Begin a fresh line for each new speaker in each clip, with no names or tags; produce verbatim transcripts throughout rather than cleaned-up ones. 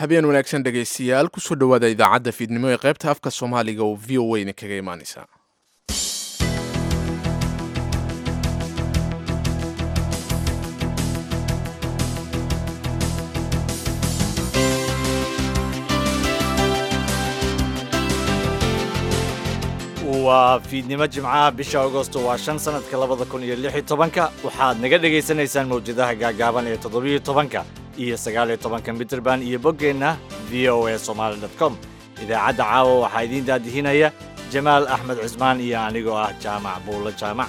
habeen wanaagsan dhegaystayaal kusoo dhowaada idaacadda fiidnimo ee qaybta afka soomaaliga oo v o a na kaga imaanaysa
waa fiidnimo jimcaha bisha agosto waa shan sanadka labada kun iyo lix iyo tobanka waxaad naga dhagaysanaysaan mawjadaha gaagaaban ee toddobiyo tobanka iyo sagaaliyo tobanka mitrband iyo boggeenna v o a somaali dot com idaacadda caawa waxaa idiin daadihinaya jamaal axmed cismaan iyo anigoo ah jaamac buulo jaamac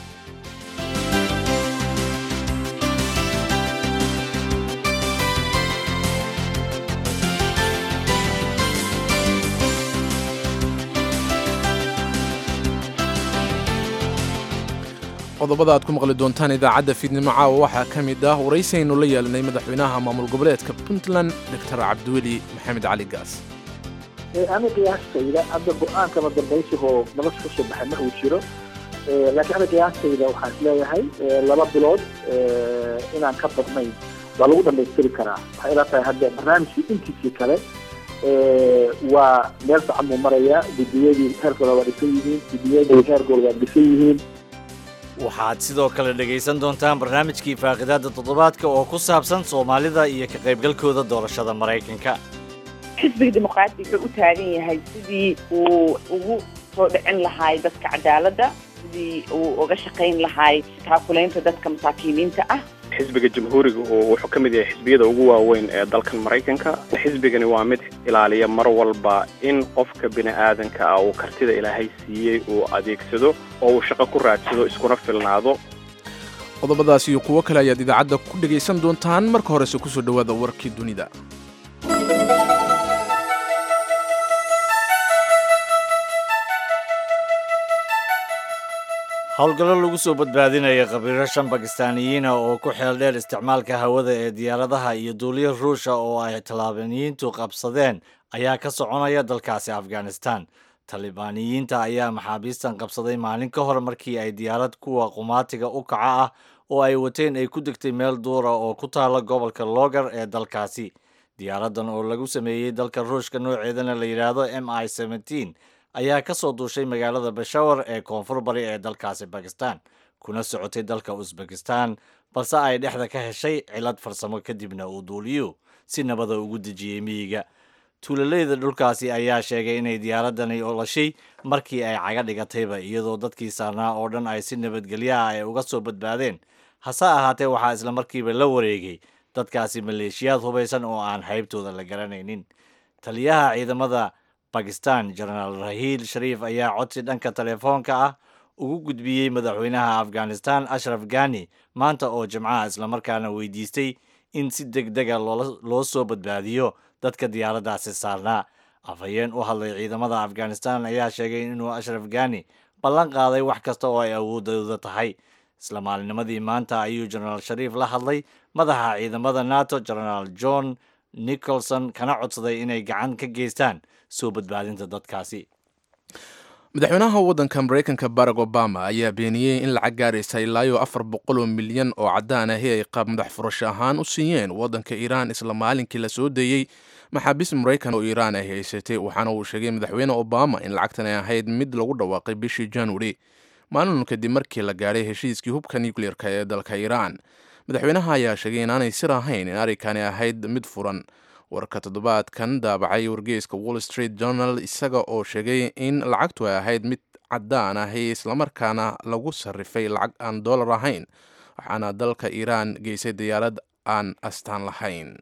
qodobada aad ku maqli doontaan idaacadda fiidnimo caawa waxaa ka mid ah waraysiaynu la yeelanay madaxweynaha maamul goboleedka puntland doctor cabdiweli maxamed cali gaas
ani qiyaastayda hadda go-aankama dambaysigoo nabad ka soo baxay ma uu jiro laakiin ani qiyaastayda waxaan isleeyahay laba bilood inaan ka badnayn waa lagu dhamaystiri karaa waxay ila tahay hadda barnaamijkii intiisii kale waa meel fiican buu marayaa gudiyadii heerkooda waa dhisan yihiin gudiyadii heerkooda waa dhisan yihiin
waxaad sidoo kale dhegaysan doontaan barnaamijkii faaqidaadda toddobaadka oo ku saabsan soomaalida iyo ka qaybgalkooda doorashada maraykanka
xisbiga dimuqraadiga wuxuu u taagan yahay sidii uu ugu soo dhicin lahaay dadka cadaaladda sidii uu uga shaqayn lahaay taakulaynta dadka masaakiiniinta ah
xisbiga jamhuuriga oo wuxuu ka mid yahay xisbiyada ugu waaweyn ee dalkan maraykanka xisbigani waa mid ilaaliya mar walba in qofka bini aadanka ah uu kartida ilaahay siiyey uu adeegsado oo uu shaqo ku raadsado iskuna filnaado
qodobadaas iyo kuwo kale ayaad idaacadda ku dhegaysan doontaan marka horese kusoo dhowaada warkii dunida
howlgallo lagu soo badbaadinaya khabiiro shan bakistaaniyiina oo ku xeel dheer isticmaalka hawada ee diyaaradaha iyo duuliyo ruusha oo ay talibaaniyiintu qabsadeen ayaa ka soconaya dalkaasi afghanistan talibaaniyiinta ayaa maxaabiistan qabsaday maalin ka hor markii ay diyaarad kuwa qumaatiga u kaca ah oo ay wateen ay ku degtay meel duura oo ku taala gobolka logar ee dalkaasi diyaaraddan oo lagu sameeyey dalka ruushka nooceedana la yidhaahdo m i seventeen ayaa ka soo duushay magaalada bashawar ee koonfur bari ee dalkaasi bakistan kuna socotay dalka usbekistan balse ay dhexda ka heshay cilad farsamo kadibna uu duuliyo si nabada ugu dejiyey miyiga tuulaleyda dhulkaasi ayaa sheegay inay diyaaradani olashay markii ay caga dhigatayba iyadoo dadkii saarnaa oo dhan ay si nabadgelyaha ay uga soo badbaadeen hase ahaatee waxaa isla markiiba la wareegay dadkaasi maleeshiyaad hubaysan oo aan haybtooda la garanaynin taliyaha ciidamada bakistan jenaraal rahiil shariif ayaa codsi dhanka telefoonka ah ugu gudbiyey madaxweynaha afghanistan ashraf ghani maanta oo jimcaha islamarkaana weydiistay in si deg dega loo soo badbaadiyo dadka diyaaraddaasi saarnaa afhayeen u hadlay ciidamada afghanistan ayaa sheegay inuu ashraf ghani ballan qaaday wax kasta oo ay awoodooda tahay isla maalinimadii maanta ayuu jenaraal shariif la hadlay madaxa ciidamada nato jenaraal john nicholson kana codsaday inay gacan ka geystaan soo badbaadinta dadkaasi
madaxweynaha waddanka maraykanka barack obama ayaa beeniyey in lacag gaaraysa ilaayo afar boqol oo milyan oo caddaan ahi ay qaab madax furasho ahaan u siiyeen waddanka iiraan isla maalinkii la soo deeyey maxaabiis maraykan oo iiraan ay haysatay waxaana uu sheegay madaxweyne obama in lacagtan ay ahayd mid lagu dhawaaqay bishii januari maalin kadib markii la gaadhay heshiiskii hubka nucleer-ka ee dalka iiraan madaxweynaha ayaa sheegay inaanay sir ahayn in arrinkani ahayd mid furan warka toddobaadkan daabacay wargeyska wall street journal isaga oo sheegay in lacagtu ay ahayd mid caddaan ahi islamarkaana lagu sarrifay lacag aan dollar ahayn waxaana dalka iiraan geysay diyaarad aan astaan lahayn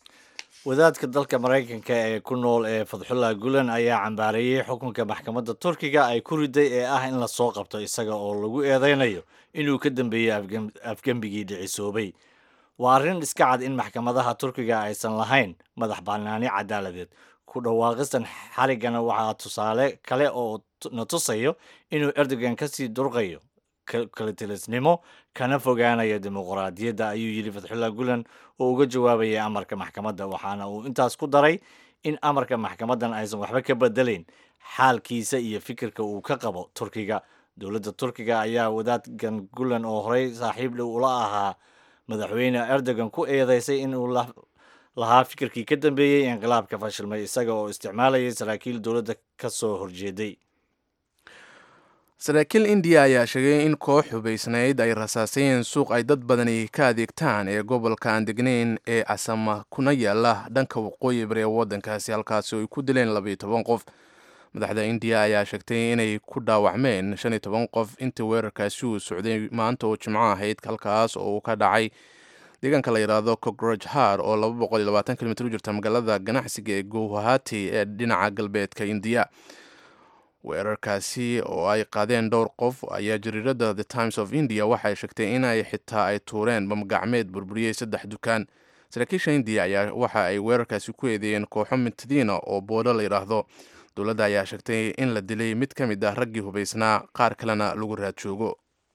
wadaadka dalka maraykanka ee ku nool ee fadxullah gulen ayaa cambaareeyey xukunka maxkamadda turkiga ay ku riday ee ah in lasoo qabto isaga oo lagu eedeynayo inuu ka dambeeyey afgembigii dhicisoobay waa arrin iska cad in maxkamadaha turkiga aysan lahayn madax bannaani cadaaladeed ku dhawaaqistan xariggana waxaa tusaale kale oo na tusayo inuu erdogan kasii durqayo kalitilisnimo kana fogaanayo dimuqraadiyadda ayuu yidhi fatxullah gulen oo uga jawaabayay amarka maxkamadda waxaana uu intaas ku daray in amarka maxkamaddan aysan waxba ka bedelayn xaalkiisa iyo fikirka uu ka qabo turkiga dowladda turkiga ayaa wadaadkan gulen oo horey saaxiib dhow ula ahaa madaxweyne erdogan ku eedeysay inuu lahaa fikirkii ka dambeeyey inqilaabka fashilmay isaga oo isticmaalayay saraakiil dowladda ka soo horjeeday.
saraakiil indiya ayaa sheegay in koox hubaysnayd ay rasaasayeen suuq ay dad badani ka adeegtaan ee gobolka aan degnayn ee asama kuna yaala dhanka waqooyi bari ee waddankaasi halkaasi oo ay ku dileen labaiyo toban qof. madaxda indiya ayaa sheegtay inay ku dhaawacmeen shan iyo toban qof intii weerarkaasi uu socday maanta oo jimco ahayd halkaas oo uu ka dhacay deegaanka la yidhaahdo Kograj Har oo laba boqol iyo labaatan kilomitir u jirta magaalada ganacsiga ee Guwahati ee dhinaca galbeedka Indiya. weerarkaasi oo ay qaadeen dhowr qof ayaa jariirada The Times of India waxay sheegtay in ay xitaa ay tuureen bamgacmeed burburiyey saddex dukaan. saraakiisha indiya ayaa waxa ay weerarkaasi ku eedeeyeen kooxo mintadiina oo boodho la yidhaahdo. dowladda ayaa sheegtay in la dilay mid ka mid ah raggii hubaysnaa qaar kalena lagu raad joogo.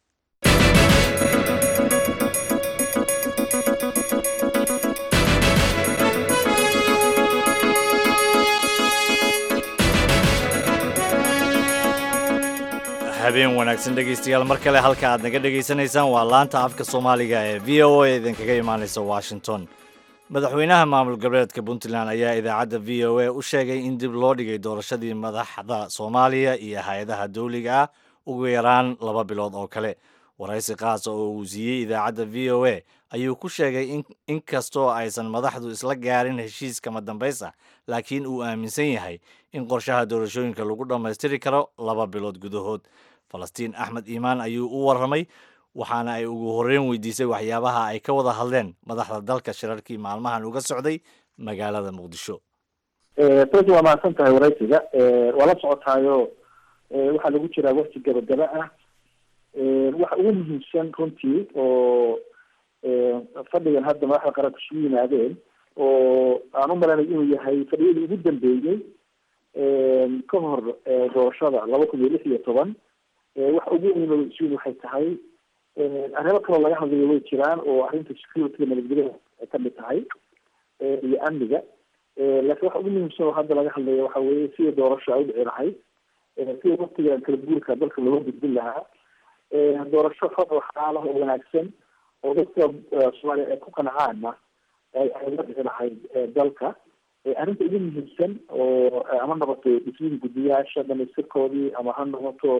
habeen wanaagsan dhegaystayaal mar kale halka aad naga dhegaysanaysaan waa laanta afka soomaaliga ee v o a idinkaga imaanaysa washington. madaxweynaha maamul goboleedka puntland ayaa idaacadda v o a u sheegay in dib loo dhigay doorashadii madaxda soomaaliya iyo hay-adaha dawliga ah ugu yaraan laba bilood oo kale. waraysi qaasa oo uu siiyey idaacadda v o a ayuu ku sheegay in inkastoo aysan madaxdu isla gaarin heshiiskama dambaysa laakiin uu aaminsan yahay in qorshaha doorashooyinka lagu dhammaystiri karo laba bilood gudahood. falastiin axmed iimaan ayuu u warramay waxaana ay ugu horreyn weydiisay waxyaabaha ay ka wada hadleen madaxda dalka shirarkii maalmahan uga socday magaalada muqdisho.
runtii waa mahadsan tahay waraysiga waa la socotaayo waxaa lagu jiraa waqti gabagaba ah. waxa ugu muhiimsan runtii oo fadhigan hadda madaxda qaranka isugu yimaadeen oo aan u malanay inuu yahay fadhiyadii ugu dambeeyey ka hor doorashada laba kun iyo lix iyo toban. waxa ugu weyn isugu waxay tahay arrimo kaloo laga hadlayo way jiraan oo arrinta security nabadgelyada ay ka mid tahay iyo amniga. laakiin waxa ugu muhiimsan oo hadda laga hadlayo waxa weeye sida doorasho ay u dhici lahayd, sida waqtiga kala guurka dalka looga gudbin lahaa, doorasho xor oo xaalaha oo wanaagsan oo dadka soomaaliya ay ku qanacaana ay la dhici lahayd dalka. arrinta ugu muhiimsan oo ama noqoto dhismihii guddiyaasha dhamaystirkoodii ama ha noqoto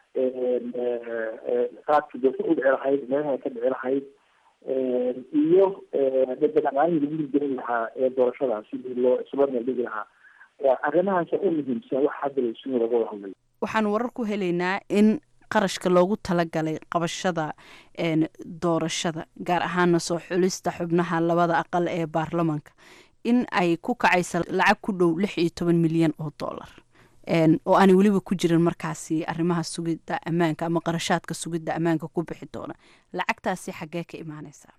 qaadka doorasho u dhici lahayd, meelaha ay ka dhici lahayd iyo dhaqaanihii lagu hirgelin lahaa ee doorashadaas sidii loo isla dhigi lahaa. arrimahaas u muhiimsan wax hadda la isugu laga wada hadlayo.
waxaan warar ku helaynaa in qarashka loogu talagalay qabashada doorashada gaar ahaana soo xulista xubnaha labada aqal ee baarlamanka in ay ku kacaysa lacag ku dhow lix iyo toban milyan oo dollar oo aanay weliba ku jirin markaasi arrimaha sugidda ammaanka ama qarashaadka sugidda ammaanka ku bixi doona. lacagtaasi xaggee ka imaanaysaa?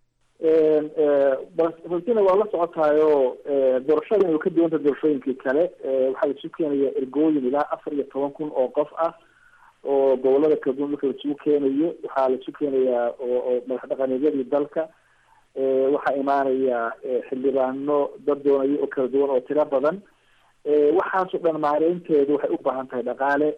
balsina waa la socotaayo doorashada inuu ka duwanta doorashooyinkii kale. waxaa laisu keenaya ergooyin ilaa afar iyo toban kun oo qof ah oo gobolada kala duwan marka laisugu keenayo. waxaa laisu keenayaa oo madax dhaqameedyadii dalka. waxaa imaanaya xildhibaano dad doonaya oo kala duwan oo tiro badan. waxaasoo dhan maareynteedu waxay u baahan tahay dhaqaale.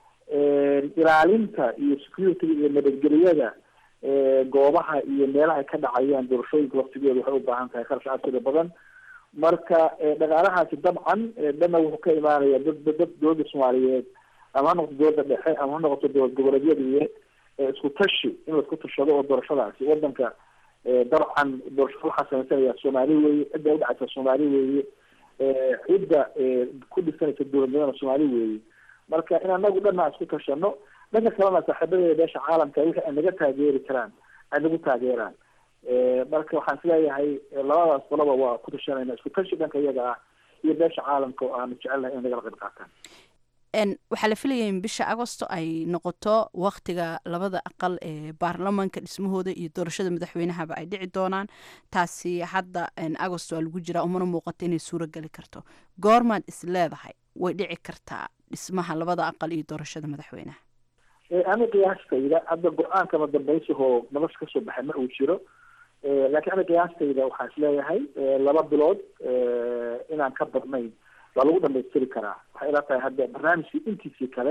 ilaalinta iyo security iyo nabadgelyada goobaha iyo meelaha ay ka dhacayaan doorashooyinka waqtigeedu waxay u baahan tahay kharash aad tiro badan. marka dhaqaalahaasi dabcan dhanna wuxuu ka imaanaya dad dad dowladda soomaaliyeed ama ha noqoto dowladda dhexe ama ha noqoto dowlad goboleedyada iyo isku tashi in laisku tashado oo doorashadaasi wadanka dabcan doorashada waxaa samaysanaya soomaali weeye, cidda udhacaysa soomaali weeye, cidda ku dhisanaysa dowladnimada soomaali weeye. marka in anagu dhanna isku tashano, dhanka kalena saaxiibadeeda beesha caalamka wixii ay naga taageeri karaan ay nagu taageeraan. marka waxaan isleeyahay labadaas qolaba waa ku tashanayna, isku tashi dhanka iyaga ah iyo beesha caalamka oo aanu jecelnahay inay nagala qayb qaataan.
waxaa la filaya in bisha agosto ay noqoto waktiga labada aqal ee baarlamanka dhismahooda iyo doorashada madaxweynahaba ay dhici doonaan. taasi hadda agosto waa lagu jiraa, umana muuqato inay suuro geli karto. goormaad is leedahay way dhici kartaa dhismaha labada aqal iyo doorashada madaxweynaha?
ani qiyaastayda hadda go-aankama dambaysahoo nolosha kasoo baxay ma uu jiro. laakiin ani qiyaastayda waxaan isleeyahay laba bilood inaan ka badnayn waa lagu dhamaystiri karaa. waxay ila tahay hadda barnaamijkii intiisii kale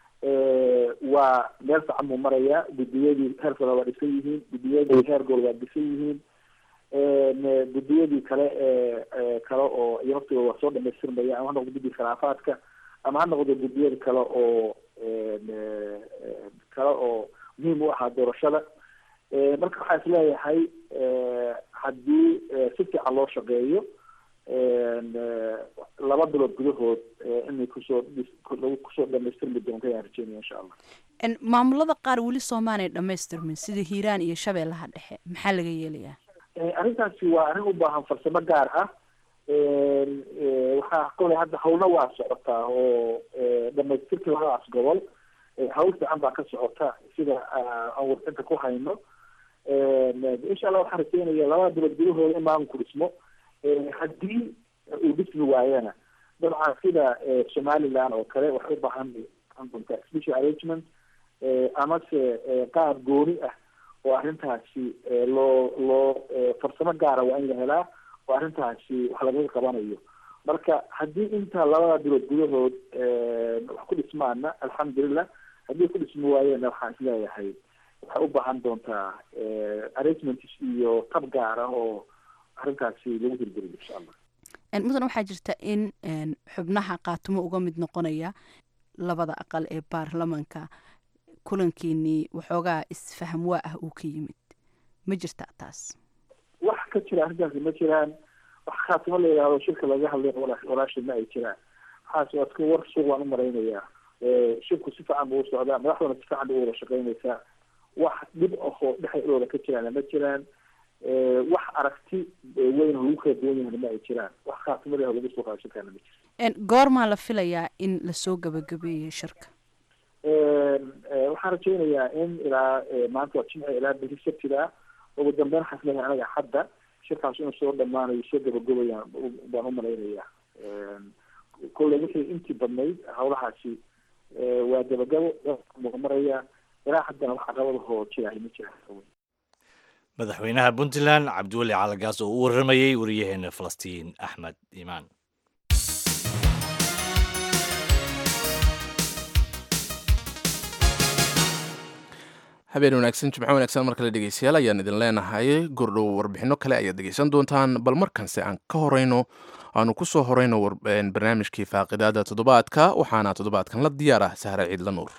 waa meel fiican buu marayaa. guddiyadii heerkooda waa dhisan yihiin, guddiyadii heer gool waa dhisan yihiin. guddiyadii kale ee kale oo iyo waqtiga waa soo dhamaystirmaya ama ha noqdo guddiga khilaafaadka ama ha noqdo guddiyada kale oo kale oo muhiim u ahaa doorashada. marka waxaa is leeyahay haddii si fiican loo shaqeeyo laba bilood gudahood inay kusoo lagu kusoo dhamaystirmi doonto ayaan rajeynaya insha allah.
maamulada qaar weli soomaaliya dhamaystirmin sida hiiraan iyo shabeellaha dhexe maxaa laga yeelayaa?
arrintaasi waa arrin u baahan farsamo gaar ah. waxaa kole hadda hawlna waa socotaa oo dhamaystirka labadaas gobol hawl fiican baa ka socota sida aan warbixinta ku hayno. insha allah waxaan rajeynaya labada bilood gudahooda in maamulku dhismo. haddii uu dhismi waayana dabcan sida somaliland oo kale waxay u baahan doontaa special arrangement amase qaab gooni ah oo arrintaasi loo loo farsamo gaara waa in la helaa oo arrintaasi wax lagaga qabanayo. marka haddii inta labada bilood gudahood wax ku dhismaana alxamdulilah, haddii ku dhismi waayena waxaan isleeyahay waxay u baahan doontaa arrangements iyo tab gaar ah oo arrintaasi lagu hirgeliyo insha allah.
mudan waxaa jirta in xubnaha qaatumo uga mid noqonaya labada aqal ee baarlamanka kulankiinii waxoogaa isfaham waa ah uu ka yimid, ma jirta taas?
wax ka jira arrintaasi ma jiraan. wax khaatimo la yidhaahdo shirka laga hadlay walaashid ma ay jiraan. waxaas waa iska war suuq waan u maraynayaa. shirku si fiican buu u socdaa, madaxduna si fiican bay u wada shaqaynaysaa. wax dhib ahoo dhexdooda ka jiraan ma jiraan. wax aragti weyn oo lagu kala duwan yahay ma ay jiraan. wax khaatimada lagu soo qaado shirkaana ma jirto.
goormaa la filayaa in lasoo gabagabeeyo shirka?
waxaan rajeynayaa in ilaa maanta waa jimca ilaa beri sabtida ugu dambeyn waxaan isleeyahay anaga hadda shirkaas inuu soo dhamaanayo soo gabagabayaan baan u malaynayaa. kolley wixii intii badnayd hawlahaasi waa gabagabo maraya ilaa haddana wax caqabadahoo jirahay ma jiraan.
madaxweynaha puntland cabdiweli calagaas oo u waramayey wariyaheena falastiin axmed iimaan.
habeen wanaagsan, jimco wanaagsan mar kale dhegeystayaal ayaan idin leenahay. gordhow warbixino kale ayaad dhegeysan doontaan, bal markanse aan ka horeyno aanu ku soo horeyno barnaamijkii faaqidaada toddobaadka, waxaana toddobaadkan la diyaar ah sahre ciidla nuur.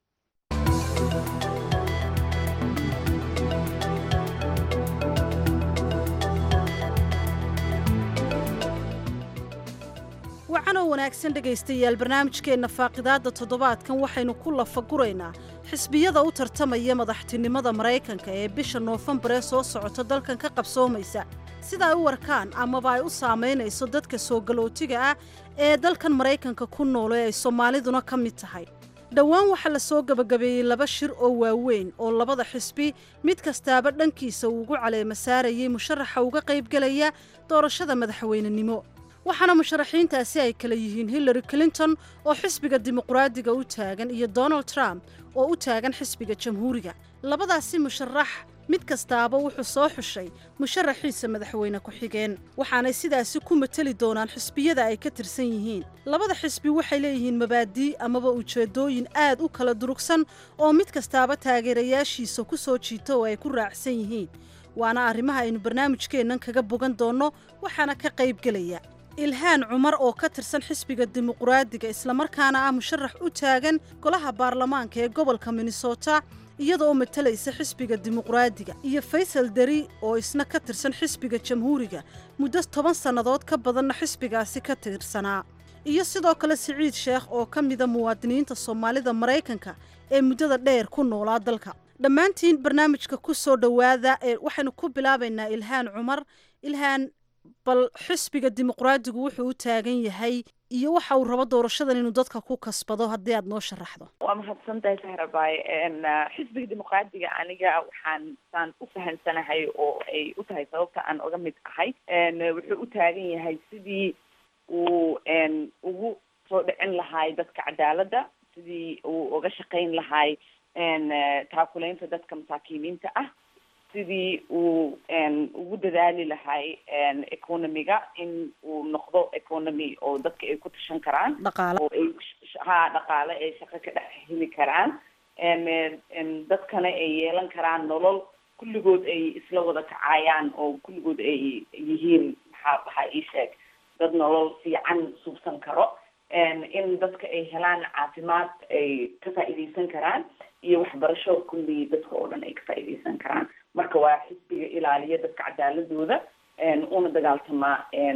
wacanoo wanaagsan dhegaystayaal, barnaamijkeenna faaqidaadda toddobaadkan waxaynu ku lafaguraynaa xisbiyada u tartamaya madaxtinimada maraykanka ee bisha noofembar ee soo socota dalkan ka qabsoomaysa, sida ay u warkaan amaba ay u saamaynayso dadka soo galootiga ah ee dalkan maraykanka ku nool ee ay soomaaliduna ka mid tahay. dhowaan waxaa la soo gabagabeeyey laba shir oo waaweyn oo labada xisbi mid kastaaba dhankiisa uu ugu caleema saarayay musharaxa uga qaybgelaya doorashada madaxweynenimo. waxaana musharaxiintaasi ay kala yihiin Hillary Clinton oo xisbiga dimuqraadiga u taagan iyo Donald Trump oo u taagan xisbiga jamhuuriga. labadaasi musharax mid kastaaba wuxuu soo xushay musharaxiisa madaxweyne ku-xigeen, waxaanay sidaasi ku matali doonaan xisbiyada ay ka tirsan yihiin. labada xisbi waxay leeyihiin mabaadii amaba ujeedooyin aad u kala durugsan oo mid kastaaba taageerayaashiisa ku soo jiito oo ay ku raacsan yihiin. waana arrimaha aynu barnaamijkeennan kaga bogan doonno, waxaana ka qaybgelaya ilhaan cumar oo ka tirsan xisbiga dimuqraadiga islamarkaana ah musharax u taagan golaha baarlamaanka ee gobolka Minnesota iyadoo matalaysa xisbiga dimuqraadiga, iyo Faysal Dari oo isna ka tirsan xisbiga jamhuuriga muddo toban sannadood ka badanna xisbigaasi ka tirsanaa, iyo sidoo kale Siciid Sheekh oo ka mida muwaadiniinta Soomaalida Maraykanka ee muddada dheer ku noolaa dalka. dhammaantiin barnaamijka ku soo dhowaada ee waxaynu ku bilaabaynaa ilhaan cumar. ilhaan, bal xisbiga dimuqraadigu wuxuu u taagan yahay iyo waxa uu rabo doorashadan inuu dadka ku kasbado haddii aad noo sharaxdo.
waa mahadsantahay sahrabaay. xisbiga dimuqraadiga aniga waxaan saan u fahansanahay oo ay u tahay sababta aan uga mid ahay, wuxuu u taagan yahay sidii uu ugu soo dhicin lahay dadka cadaaladda, sidii uu uga shaqayn lahay taakulaynta dadka masaakiiniinta ah, sidii uu ugu dadaali lahay economiga in uu noqdo economy oo dadka ay ku tashan karaan, oo ay ha dhaqaale ay shaqo ka dhex heli karaan, dadkana ay yeelan karaan nolol kulligood ay isla wada kacayaan oo kulligood ay yihiin maxaa waxaa ii sheeg dad nolol fiican suubsan karo in dadka ay helaan caafimaad ay ka faa'iidaysan karaan iyo waxbarasho kulli dadka oo dhan ay ka faa'iidaysan karaan marka waa xisbiga ilaaliya dadka cadaaladooda una dagaaltama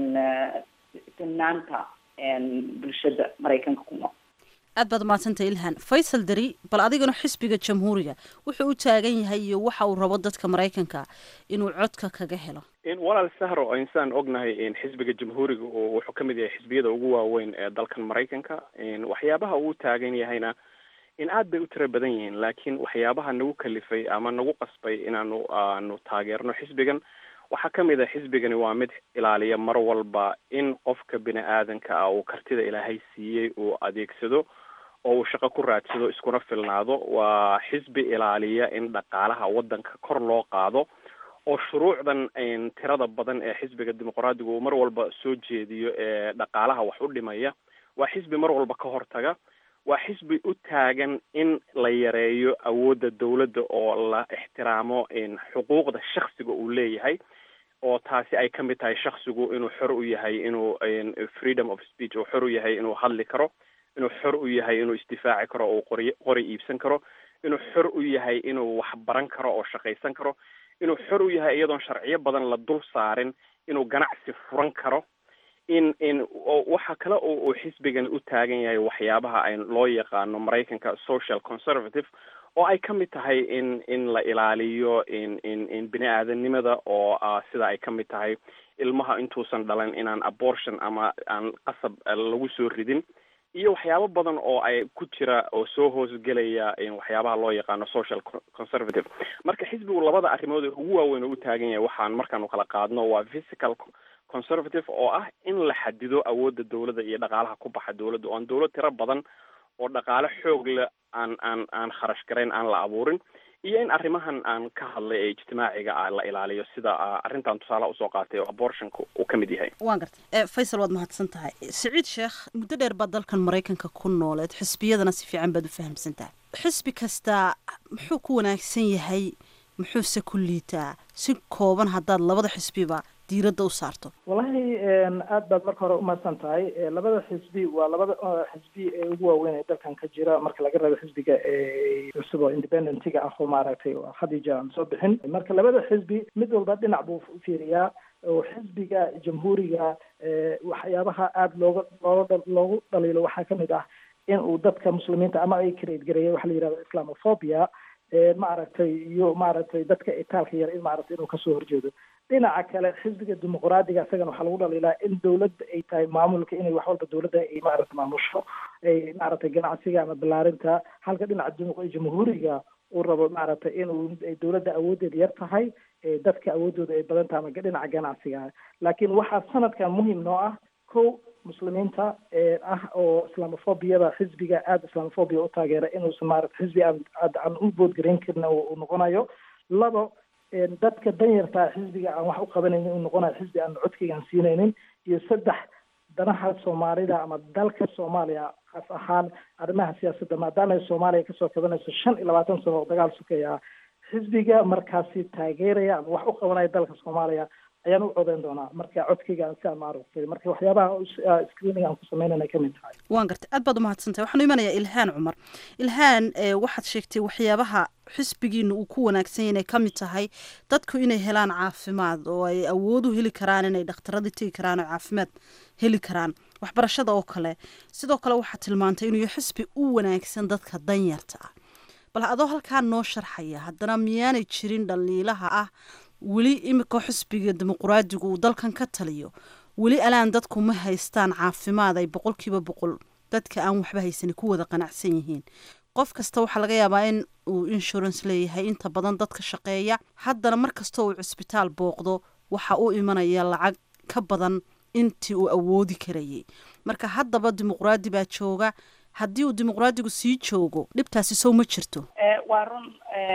sinaanta bulshada maraykanka ku nool.
aad baad umahadsantay ilhan. faysal dari bal adigana xisbiga jamhuuriga wuxuu u taagan yahay iyo waxa uu rabo dadka maraykanka inuu codka kaga helo.
walaal sahro insaan ognahay in xisbiga jamhuuriga oo wuxuu ka mid yahay xisbiyada ugu waaweyn ee dalkan maraykanka waxyaabaha uu taagan yahayna in aad bay u tiro badan yihiin laakiin waxyaabaha nagu kalifay ama nagu qasbay inaanu aanu taageerno xisbigan waxaa ka mid ah xisbigani waa mid ilaaliya mar walba in qofka bini aadanka ah uu kartida ilaahay siiyey uu adeegsado oo uu shaqo ku raadsado iskuna filnaado. waa xisbi ilaaliya in dhaqaalaha waddanka kor loo qaado oo shuruucdan tirada badan ee xisbiga dimuqraadiga uu mar walba soo jeediyo ee dhaqaalaha wax u dhimaya waa xisbi mar walba ka hortaga. waa xisbi u taagan in la yareeyo awoodda dawladda oo la ixtiraamo xuquuqda shaksiga uu leeyahay oo taasi ay ka mid tahay shaksigu inuu xor u yahay inuu freedom of speech uu xor u yahay inuu hadli karo, inuu xor u yahay inuu isdifaaci karo oo qori qori iibsan karo, inuu xor u yahay inuu wax baran karo oo shaqaysan karo, inuu xor u yahay iyadoon sharciyo badan la dul saarin inuu ganacsi furan karo. in in waxa kale oo uu xisbigan u taagan yahay waxyaabaha ay loo yaqaano maraykanka social conservative oo ay ka mid tahay in in la ilaaliyo in in in bini aadanimada oo uh, sida ay ka mid tahay ilmaha intuusan dhalan inaan abortion ama aan qasab lagu soo ridin iyo waxyaabo badan oo ay ku jira oo soo hoosgelaya in waxyaabaha loo yaqaano social conservative. marka xisbigu labada arrimood ugu waaweyn oo u taagan yahay waxaan markaanu kala qaadno waa physical conservative oo ah in la xadido awoodda dawladda iyo dhaqaalaha ku baxa dawladda oo aan dawlad tiro badan oo dhaqaale xoog leh aan aan aan kharash garayn aan la abuurin iyo in arrimahan aan ka hadlay ee ijtimaaciga ah la ilaaliyo sida arrintan tusaale usoo qaatay oo abortionka uu ka mid yahay.
waan gartay faysal waad mahadsan tahay. siciid sheekh muddo dheer baad dalkan maraykanka ku nooleed xisbiyadana si fiican baad u fahamsan tahay. xisbi kasta muxuu ku wanaagsan yahay muxuuse ku liitaa si kooban haddaad labada xisbiba diiradda u saarto?
wallahi aad baad marka hore umahadsan tahay. labada xisbi waa labada xisbi ee ugu waaweyn ee dalkan ka jira marka laga reebo xisbiga ee cusub oo independentiga ah oo maaragtay oo khadija aan soo bixin. marka labada xisbi mid walba dhinac buu u fiiriyaa oo xisbiga jamhuuriga waxyaabaha aada looga looga loogu dhaliilo waxaa kamid ah in uu dadka muslimiinta ama ay create gareeyay waxa la yihahdo islamophobia maaragtay iyo maaragtay dadka itaalka yar in maaragtay inuu kasoo horjeedo. dhinaca kale xisbiga dimuqraadiga isagana waxaa lagu dhaliilaa in dawladda ay tahay maamulka inay wax walba dawladda ay maaragtay maamusho ay maaragtay ganacsiga ama balaarinta halka dhinaca jamhuuriga uu rabo maaragtay inuu dawladda awooddeeda yar tahay dadka awooddooda ay badan tahay ama dhinaca ganacsiga. laakiin waxaa sanadkan muhiim noo ah kow muslimiinta ah oo islamophobiyada xisbiga aada islamophobia u taageera inuusan maaragtay xisbi aan aan u boodgarayn karin uu noqonayo. labo dadka danyartaa xisbiga aan wax u qabanaynin uu noqonayo xisbi aan codkayga aan siinaynin. iyo saddex danaha soomaalida ama dalka soomaaliya as ahaan arrimaha siyaasadda maadaama soomaaliya kasoo kabanayso shan iyo labaatan sano oo dagaal sukaya xisbiga markaasi taageeraya ama wax u qabanaya dalka soomaaliya ayaan u codeyn doonaa marka codkayga aan si aan maaragtay marka waxyaabaha screening aan ku sameynayna kamid tahay.
waan gartay aad baad umahadsantahay. waxaanu imanayaa ilhaan cumar. ilhaan waxaad sheegtay waxyaabaha xisbigiina uu ku wanaagsan yahay inay kamid tahay dadku inay helaan caafimaad oo ay awood u heli karaan inay dhakhtaradii tegi karaan oo caafimaad heli karaan waxbarashada oo kale. sidoo kale waxaad tilmaantay inuu xisbi u wanaagsan dadka danyarta ah. bal adoo halkaa noo sharxaya haddana miyaanay jirin dhaliilaha ah weli imika xisbiga dimuqraadigu uu dalkan ka taliyo weli alaan dadku ma haystaan caafimaad ay boqolkiiba boqol dadka aan waxba haysan ku wada qanacsan yihiin. qof kasta waxaa laga yaabaa in uu insurance leeyahay inta badan dadka shaqeeya haddana mar kasta uu cisbitaal booqdo waxa uu imanaya lacag ka badan intii uu awoodi karayay. marka haddaba dimuqraadi baa jooga haddii uu dimuqraadigu sii joogo dhibtaasi sow ma jirto?
waa run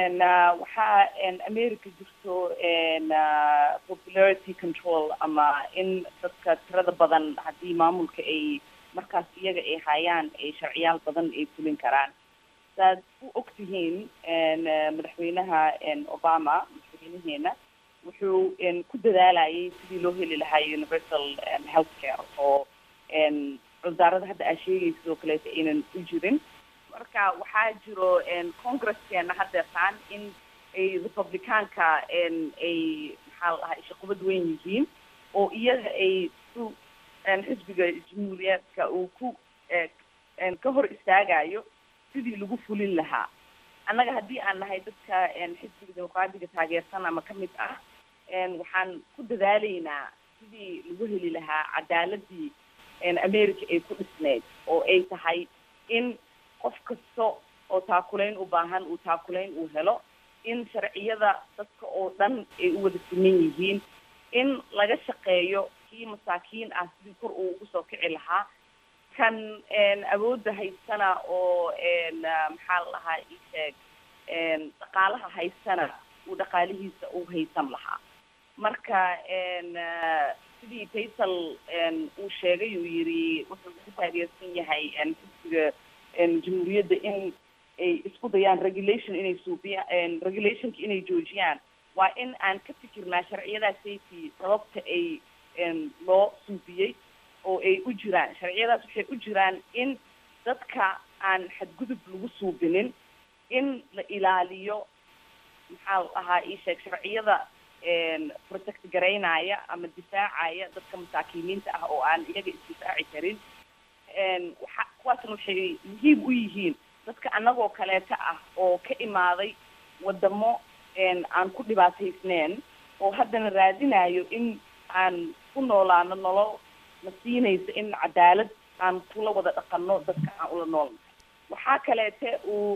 waxaa america jirto popularity control ama in dadka tirada badan haddii maamulka ay markaas iyaga ay hayaan ay sharciyaal badan ay fulin karaan. saad u ogtihiin madaxweynaha obama madaxweynaheena wuxuu ku dadaalayay sidii loo heli lahaa universal health care oo wasaarada hadda aa sheegaysa sidoo kaleeta aynan u jirin marka waxaa jiro congresskeenna haddeetaan in ay republicaanka ay maxaa la dhahaa shaqubad weyn yihiin oo iyaga ay su xisbiga jamhuuriyaadka uu ku ka hor istaagayo sidii lagu fulin lahaa annaga haddii aan nahay dadka xisbiga dimuqraadiga taageersan ama ka mid ah waxaan ku dadaalaynaa sidii lagu heli lahaa cadaaladii america ay ku dhisneyd oo ay tahay in qof kasta oo taakulayn u baahan uu taakulayn uu helo in sharciyada dadka oo dhan ay u wada siman yihiin in laga shaqeeyo kii masaakiin ah sidii kor uu ugu soo kici lahaa kan awoodda haysana oo maxaa la dhahaa isheeg dhaqaalaha haysana uu dhaqaalihiisa u haysan lahaa marka sidii faysal uu sheegay uu yidhi wuxuu ku taageersan yahay xisbiga jamhuuriyadda in ay isku dayaan regulation inay suubiyaan regulationka inay joojiyaan waa in aan ka fikirnaa sharciyadaas safety sababta ay loo suubiyey oo ay u jiraan sharciyadaas waxay u jiraan in dadka aan xadgudub lagu suubinin in la ilaaliyo maxaa la dhahaa isheeg sharciyada protect garaynaya ama difaacaya dadka masaakiiniinta ah oo aan iyaga isdifaaci karin waxa kuwaasna waxay muhiim u yihiin dadka annagoo kaleeta ah oo ka imaaday wadamo aan ku dhibaataysneen oo haddana raadinayo in aan ku noolaano nolol na siinaysa in cadaalad aan kula wada dhaqano dadka aan ula noolnahay waxaa kaleete uu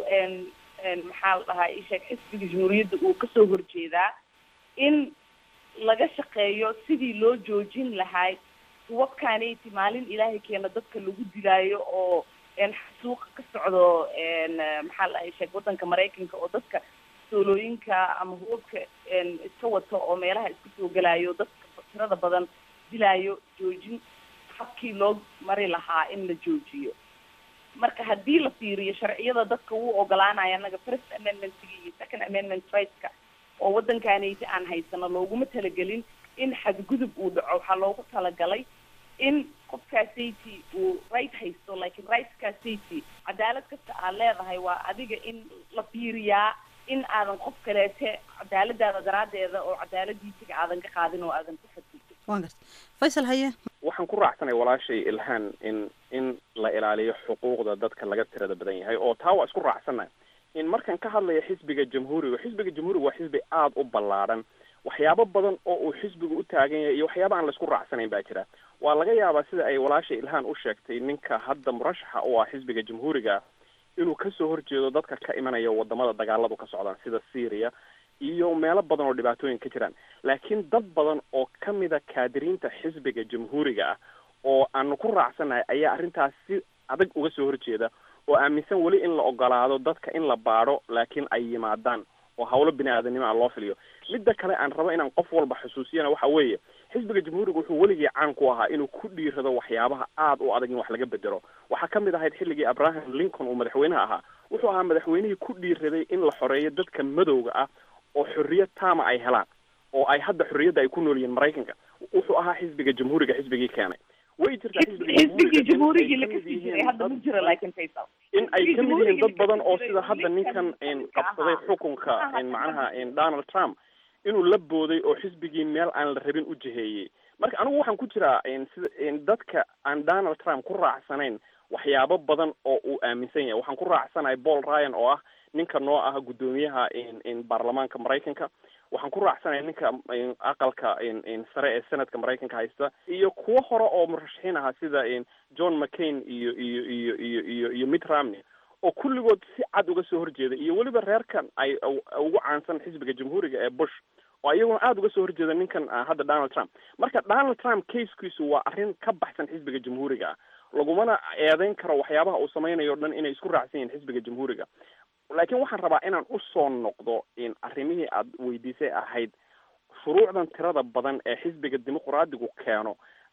maxaa la dhahaa isheeg xisbiga jamhuuriyadda uu kasoo horjeedaa in laga shaqeeyo sidii loo joojin lahay suwabkaanayti maalin ilaahay keena dadka lagu dilaayo oo xasuuqa ka socdo maxaa la dhahay sheeg waddanka maraykanka oo dadka soolooyinka ama hubabka iska wato oo meelaha iska soo gelayo dadka tirada badan dilaayo joojin habkii loo mari lahaa in la joojiyo marka haddii la fiiriyo sharciyada dadka wuu ogolaanaya annaga first amendmentga iyo second amendment rightska oo waddankaanayti aan haysano looguma talagelin in xadgudub uu dhaco waxaa loogu talagalay in qofkaa safety uu right haysto laakiin rightkaa safety cadaalad kasta aad leedahay waa adiga in la fiiriyaa in aadan qof kaleete cadaaladaada daraaddeeda oo cadaaladiisiga aadan ka qaadin oo aadan ku xadgudbin
waan garta faysal haye
waxaan ku raacsanay walaashay ilhaan in in la ilaaliyo xuquuqda dadka laga tirada badan yahay oo taa waa isku raacsanay in markaan ka hadlayo xisbiga jamhuuriga xisbiga jamhuuriga waa xisbi aada u ballaadhan waxyaabo badan oo uu xisbigu u taagan yahay iyo waxyaaba aan laisku raacsanayn baa jira waa laga yaabaa sida ay walaasha ilhaan u sheegtay ninka hadda murashaxa u ah xisbiga jamhuuriga inuu kasoo horjeedo dadka ka imanaya wadamada dagaaladu ka socdaan sida syria iyo meelo badan oo dhibaatooyin ka jiraan laakiin dad badan oo kamida kaadiriinta xisbiga jamhuuriga ah oo aanu ku raacsanahay ayaa arrintaas si adag uga soo horjeeda oo aaminsan weli in la ogolaado dadka in la baadho laakiin ay yimaadaan oo hawlo bini aadanimo ah loo filiyo midda kale aan rabo inaan qof walba xusuusiyana waxa weeye xisbiga jamhuuriga wuxuu weligii caan ku ahaa inuu ku dhiirado waxyaabaha aada u adag in wax laga bedelo waxaa ka mid ahayd xilligii abraham lincoln uu madaxweynaha ahaa wuxuu ahaa madaxweynihii ku dhiiraday in la xoreeyo dadka madowga ah oo xorriyad taama ay helaan oo ay hadda xorriyadda ay ku nool yihiin maraykanka wuxuu ahaa xisbiga jamhuuriga xisbigii keenay way jirtaa
xisbigii jamhuurigii la kasii jiray hadda ma jiro laakiin faysal
in ay ka mid yihiin dad badan oo sida hadda ninkan qabsaday xukunka macnaha donald trump inuu la booday oo xisbigii meel aan la rabin u jiheeyey marka anigu waxaan ku jiraa sida dadka aan donald trump ku raacsanayn waxyaabo badan oo uu aaminsan yahay waxaan ku raacsanahay paul ryan oo ah ninka noo ah guddoomiyaha baarlamaanka maraykanka waxaan ku raacsanahay ninka aqalka sare ee senadka maraykanka haysta iyo kuwo hore oo murashaxiin ahaa sida john mccain iyo iyo iyo iyo iyo iyo mitt romney oo kulligood si cad uga soo horjeeda iyo weliba reerkan ay ugu caansan xisbiga jamhuuriga ee bush oo iyaguna aada uga soo horjeeda ninkan hadda donald trump marka donald trump casekiisu waa arrin ka baxsan xisbiga jamhuuriga ah lagumana eedeyn karo waxyaabaha uu samaynayo o dhan inay isku raacsan yihiin xisbiga jamhuuriga laakiin waxaan rabaa inaan usoo noqdo in arrimihii aada weydiisay ahayd shuruucdan tirada badan ee xisbiga dimuqraadigu keeno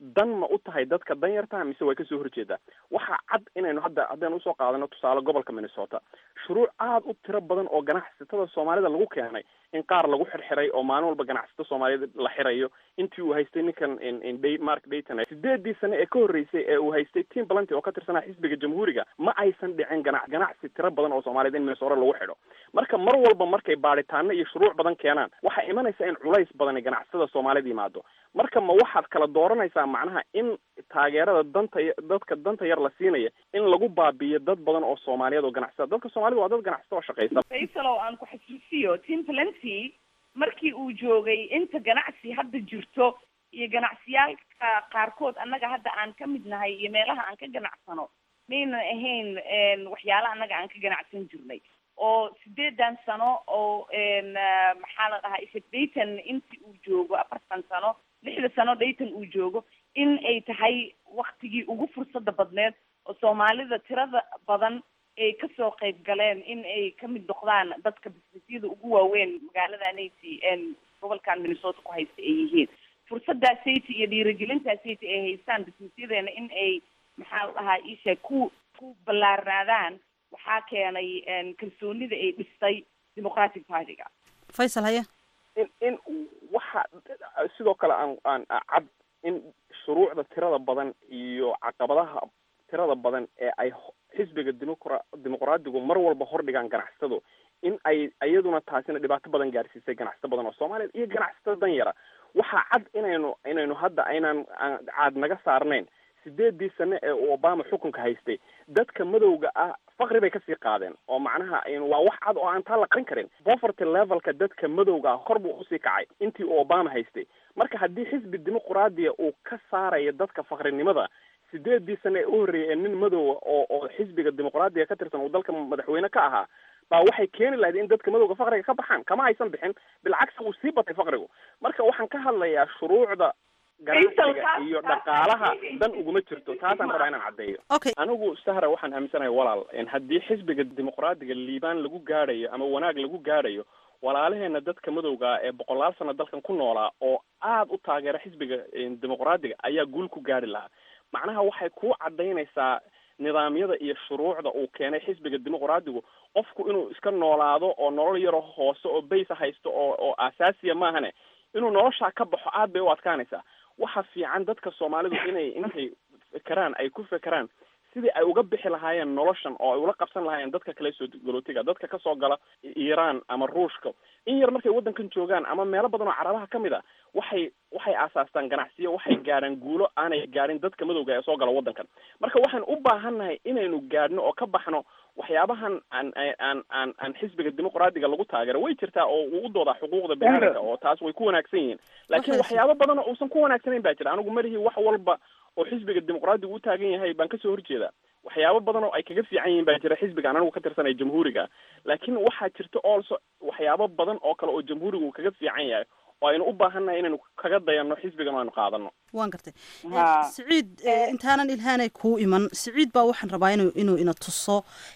dan ma u tahay dadka danyarta mise way kasoo horjeedaa. waxaa cad inaynu hadda haddaynu usoo qaadano tusaale gobolka Minnesota shuruuc aad u tiro badan oo ganacsatada Soomaalida lagu keenay in qaar lagu xirxiray oo maalin walba ganacsatada Soomaalida la xirayo intii uu haystay ninkan in in day Mark Dayton sideedii sano ee ka horreysay ee uu haystay Tim Pawlenty oo ka tirsanaa xisbiga jamhuuriga ma aysan dhicin ganac ganacsi tiro badan oo Soomaalida in Minnesota lagu xidho. marka mar walba markay baaritaano iyo shuruuc badan keenaan waxa imanaysa in culays badan ganacsatada Soomaalida yimaado. marka ma waxaad kala dooranaysaa macnaha in taageerada danta dadka danta yar la siinaya in lagu baabiyo dad badan oo Soomaaliyeed oo ganacsada. dadka Soomaalida waa dad ganacsato oo shaqeysa.
Faisal aan ku xasuusiyo Tim Pawlenty markii uu joogay inta ganacsi hadda jirto iyo ganacsiyaalka qaarkood annaga hadda aan ka mid nahay iyo meelaha aan ka ganacsano mayna ahayn waxyaalaha annaga aan ka ganacsan jirnay oo sideedan sano oo maxaa la dhahaa Isaac Dayton intii uu joogo afartan sano lixda sano Dayton uu joogo in ay tahay waqtigii ugu fursada badneed oo Soomaalida tirada badan ay kasoo qayb galeen in ay ka mid noqdaan dadka businessyada ugu waaweyn magaalada Nancy ee gobolkan Minnesota ku haysta ay yihiin. fursadaasaysi iyo dhiirigelintaasaysi ay haystaan businessyadeena in ay maxaa la dhahaa isha ku ku ballaarnaadaan waxaa keenay kalsoonida ay dhistay Democratic Party-ga.
Faisal haya
in in waxa sidoo kale aan aan cad in shuruucda tirada badan iyo caqabadaha tirada badan ee ay xisbiga dimuqraadigu mar walba hordhigaan ganacsatadu in ay iyaduna taasina dhibaato badan gaarsiisay ganacsato badan oo Soomaaliyeed iyo ganacsato danyara. waxaa cad inaynu inaynu hadda aynaan caad naga saarnayn sideedii sano ee Obama xukunka haystay dadka madowga ah faqri bay kasii qaadeen oo macnaha waa wax cad oo aan taa la qarin karin. poverty levelka dadka madowga ah kor buu usii kacay intii Obama haystay. marka haddii xisbi dimuqraadiga uu ka saarayo dadka faqrinimada sideedii sano ee u horreeyay nin madow oo oo xisbiga dimuqraadiga ka tirsan oo dalka madaxweyne ka ahaa baa waxay keeni lahayd in dadka madowga faqriga ka baxaan. kama aysan bixin bilcagsi uu sii batay faqrigu. marka waxaan ka hadlayaa shuruucda ganacsiga iyo dhaqaalaha dan uguma jirto. taasaan rabaa inaan caddeeyo. anigu Sahra waxaan aaminsanahay walaal in haddii xisbiga dimuqraadiga liibaan lagu gaadhayo ama wanaag lagu gaadhayo walaalaheena dadka madowga ee boqolaal sano dalkan ku noolaa oo aad u taageera xisbiga dimuqraadiga ayaa guul ku gaari lahaa. macnaha waxay ku cadaynaysaa nidaamyada iyo shuruucda uu keenay xisbiga dimuqraadigu qofku inuu iska noolaado oo nolol yaro hoose oo baysa haysto oo oo asaasiya maahane inuu nolosha ka baxo aad bay u adkaanaysaa. waxa fiican dadka Soomaalidu inay intay fikraan ay ku fikraan sidii ay uga bixi lahaayeen noloshan oo ay ula qabsan lahaayeen dadka kale soo galootiga dadka ka soo gala Iran ama Ruushka in yar markay wadankan joogaan ama meelo badan oo Carabaha kamid ah waxay waxay aasaastaan ganacsiyo waxay gaaraan guulo aanay gaarin dadka madowga ee soo gala wadankan. marka waxaan u baahannahay inaynu gaadhno oo ka baxno waxyaabahan aan aan aan aan xisbiga dimuqraadiga lagu taageero way jirtaa oo uu u doodaa xuquuqda bini'aadamka oo taas way ku wanaagsan yihiin laakiin waxyaabo badan oo uusan ku wanaagsanayn baa jira. anigu marihii wax walba oo xisbiga dimuqraadigu u taagan yahay baan kasoo horjeedaa. waxyaabo badan oo ay kaga fiican yihiin baa jira xisbiga anigu ka tirsanay jamhuuriga laakiin waxaa jirta also waxyaabo badan oo kale oo jamhuurigu kaga fiican yahay oo aynu u baahannahay inaynu kaga dayano xisbigan aynu qaadano.
waan gartay Saciid intaanan ilhaanay kuu iman Saciid baa waxaan rabaa inuu inuu ina tuso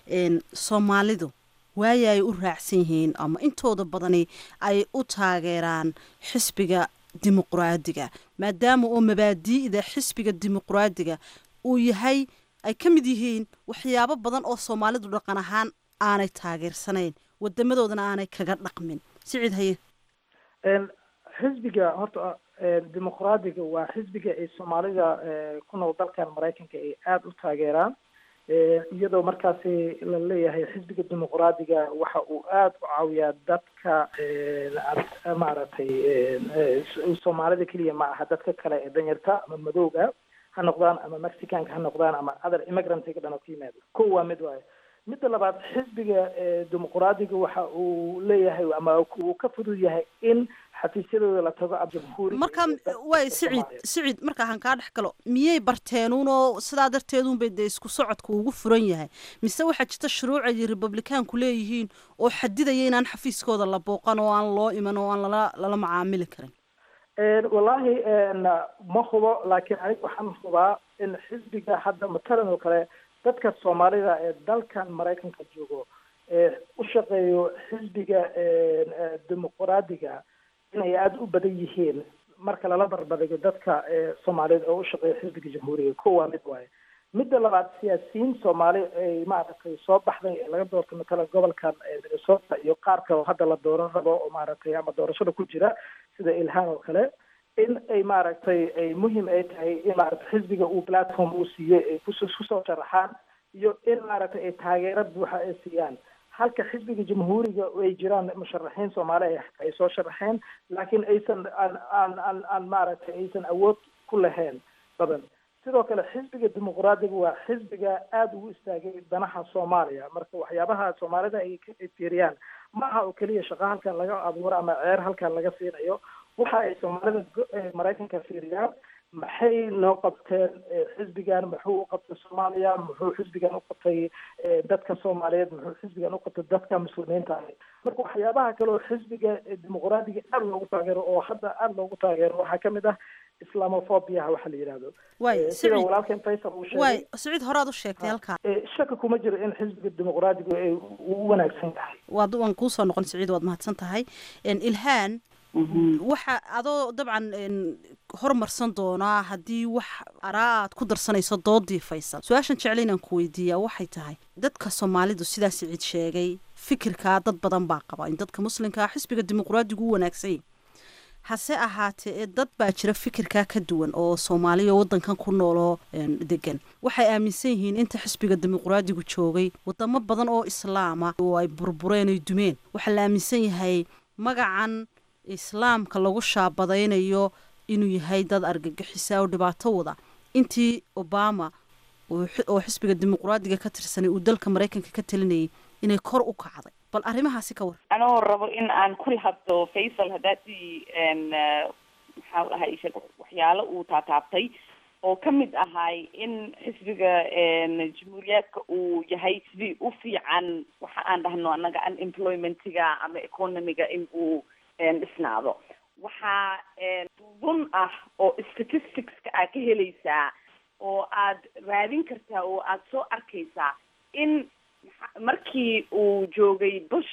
Soomaalidu waaya ay u raacsan yihiin ama intooda badani ay u taageeraan xisbiga dimuqraadiga maadaama oo mabaadi'da xisbiga dimuqraadiga uu yahay ay ka mid yihiin waxyaabo badan oo Soomaalidu dhaqan ahaan aanay taageersanayn wadamadoodana aanay kaga dhaqmin. Saciid haye
xisbiga horta dimuqraadiga waa xisbiga ay Soomaalida ku nool dalkan Mareykanka ay aad u taageeraan iyadoo markaasi la leeyahay xisbiga dimuqraadiga waxa uu aad u caawiyaa dadka maaragtay Soomaalida kaliya ma aha dadka kale ee danyarta ama madowga ha noqdaan ama Mexicanka ha noqdaan ama other immigrants ka dhan oo yimaado. kow waa mid waaye. midda labaad xisbiga dimuqraadiga waxa uu leeyahay ama uu ka fudud yahay in xafiisyadooda la tago jamhuuriga.
marka way Saciid Saciid marka aan ka dhex galo miyay barteenuun oo sidaa darteedun bay isku socodku ugu furan yahay mise waxa jirta shuruuc ay Republicaanku leeyihiin oo xadidaya inaan xafiiskooda la booqan oo aan loo iman oo aan lala lala macaamili karin.
een wallahi een ma hubo laakiin aniga waxaan hubaa in xisbiga hadda matalan oo kale dadka Soomaalida ee dalkan Mareykanka joogo ee u shaqeeyo xisbiga dimuqraadiga inay aad u badan yihiin marka lala barbadigo dadka soomaaliyeed oo u shaqeeya xisbiga jamhuuriga ko waa mid waaye midda labaad siyaasiyiin soomaali ay maaragtay soo baxday ee laga doortay matalan gobolkan minnesota iyo qaar kale oo hadda la dooran rabo oo maaragtay ama doorashada ku jira sida ilhaan oo kale in ay maaragtay ay muhiim ay tahay in maaragtay xisbiga uu platform uu siiyey ay kus- kusoo sharaxaan iyo in maaragtay ay taageero buuxa ay siiyaan halka xisbiga jamhuuriga ay jiraan musharaxiin soomaali ay soo sharaxeen laakiin aysan aan aan aan aan maaragtay aysan awood ku lahayn badan sidoo kale xisbiga dimuqraadiga waa xisbiga aada ugu istaagay danaha soomaaliya marka waxyaabaha soomaalida ay ka fiiriyaan ma aha oo keliya shaqo halkan laga abuuro ama ceer halkan laga siinayo waxa ay soomaalida maraykanka fiiriyaan maxay noo qabteen xisbigan muxuu u qabtay soomaaliya muxuu xisbigan u qabtay dadka soomaaliyeed muxuu xisbigan u qabtay dadka muslimiinta ah marka waxyaabaha kale oo xisbiga dimuqraadiga aada loogu taageero oo hadda aada loogu taageero waxaa kamid ah islamophobia waxa la yidhahdo
way
sida walaalkeen faysal uu sheegay
way siciid horaad u sheegtay halkaa
shaka kuma jiro in xisbiga dimuqraadiga ay ugu wanaagsan tahay
waad waan kuusoo noqon siciid waad mahadsan tahay ilhaan waxa adoo dabcan horumarsan doonaa haddii wax araa aad ku darsanayso doodii faysal su-aashan jecla inaan ku weydiiyaa waxay tahay dadka soomaalidu sidaa siciid sheegay fikirkaa dad badan baa qaba in dadka muslimkaa xisbiga dimuqraadigu u wanaagsanya hase ahaatee dad baa jira fikirkaa ka duwan oo soomaaliya wadankan ku nooloo degan waxay aaminsan yihiin inta xisbiga dimuqraadigu joogay wadamo badan oo islaama oo ay burbureen ay dumeen waxaa la aaminsan yahay magacan islaamka lagu shaabadaynayo inuu yahay dad argagixisa oo dhibaato wada intii obama oo xisbiga dimuqraadiga ka tirsanay uu dalka maraykanka ka talinayay inay kor u kacday bal arrimahaasi ka war
anoo rabo in aan ku hadlo faysal haddaadii maxaa dhahay waxyaalo uu taataabtay oo ka mid ahay in xisbiga jamhuuriyaadka uu yahay sidii u fiican waxa aan dhahno annaga unemploymentiga ama economiga in uu dhisnaado waxaa run ah oo statisticska aad ka helaysaa oo aad raadin kartaa oo aad soo arkaysaa in markii uu joogay bush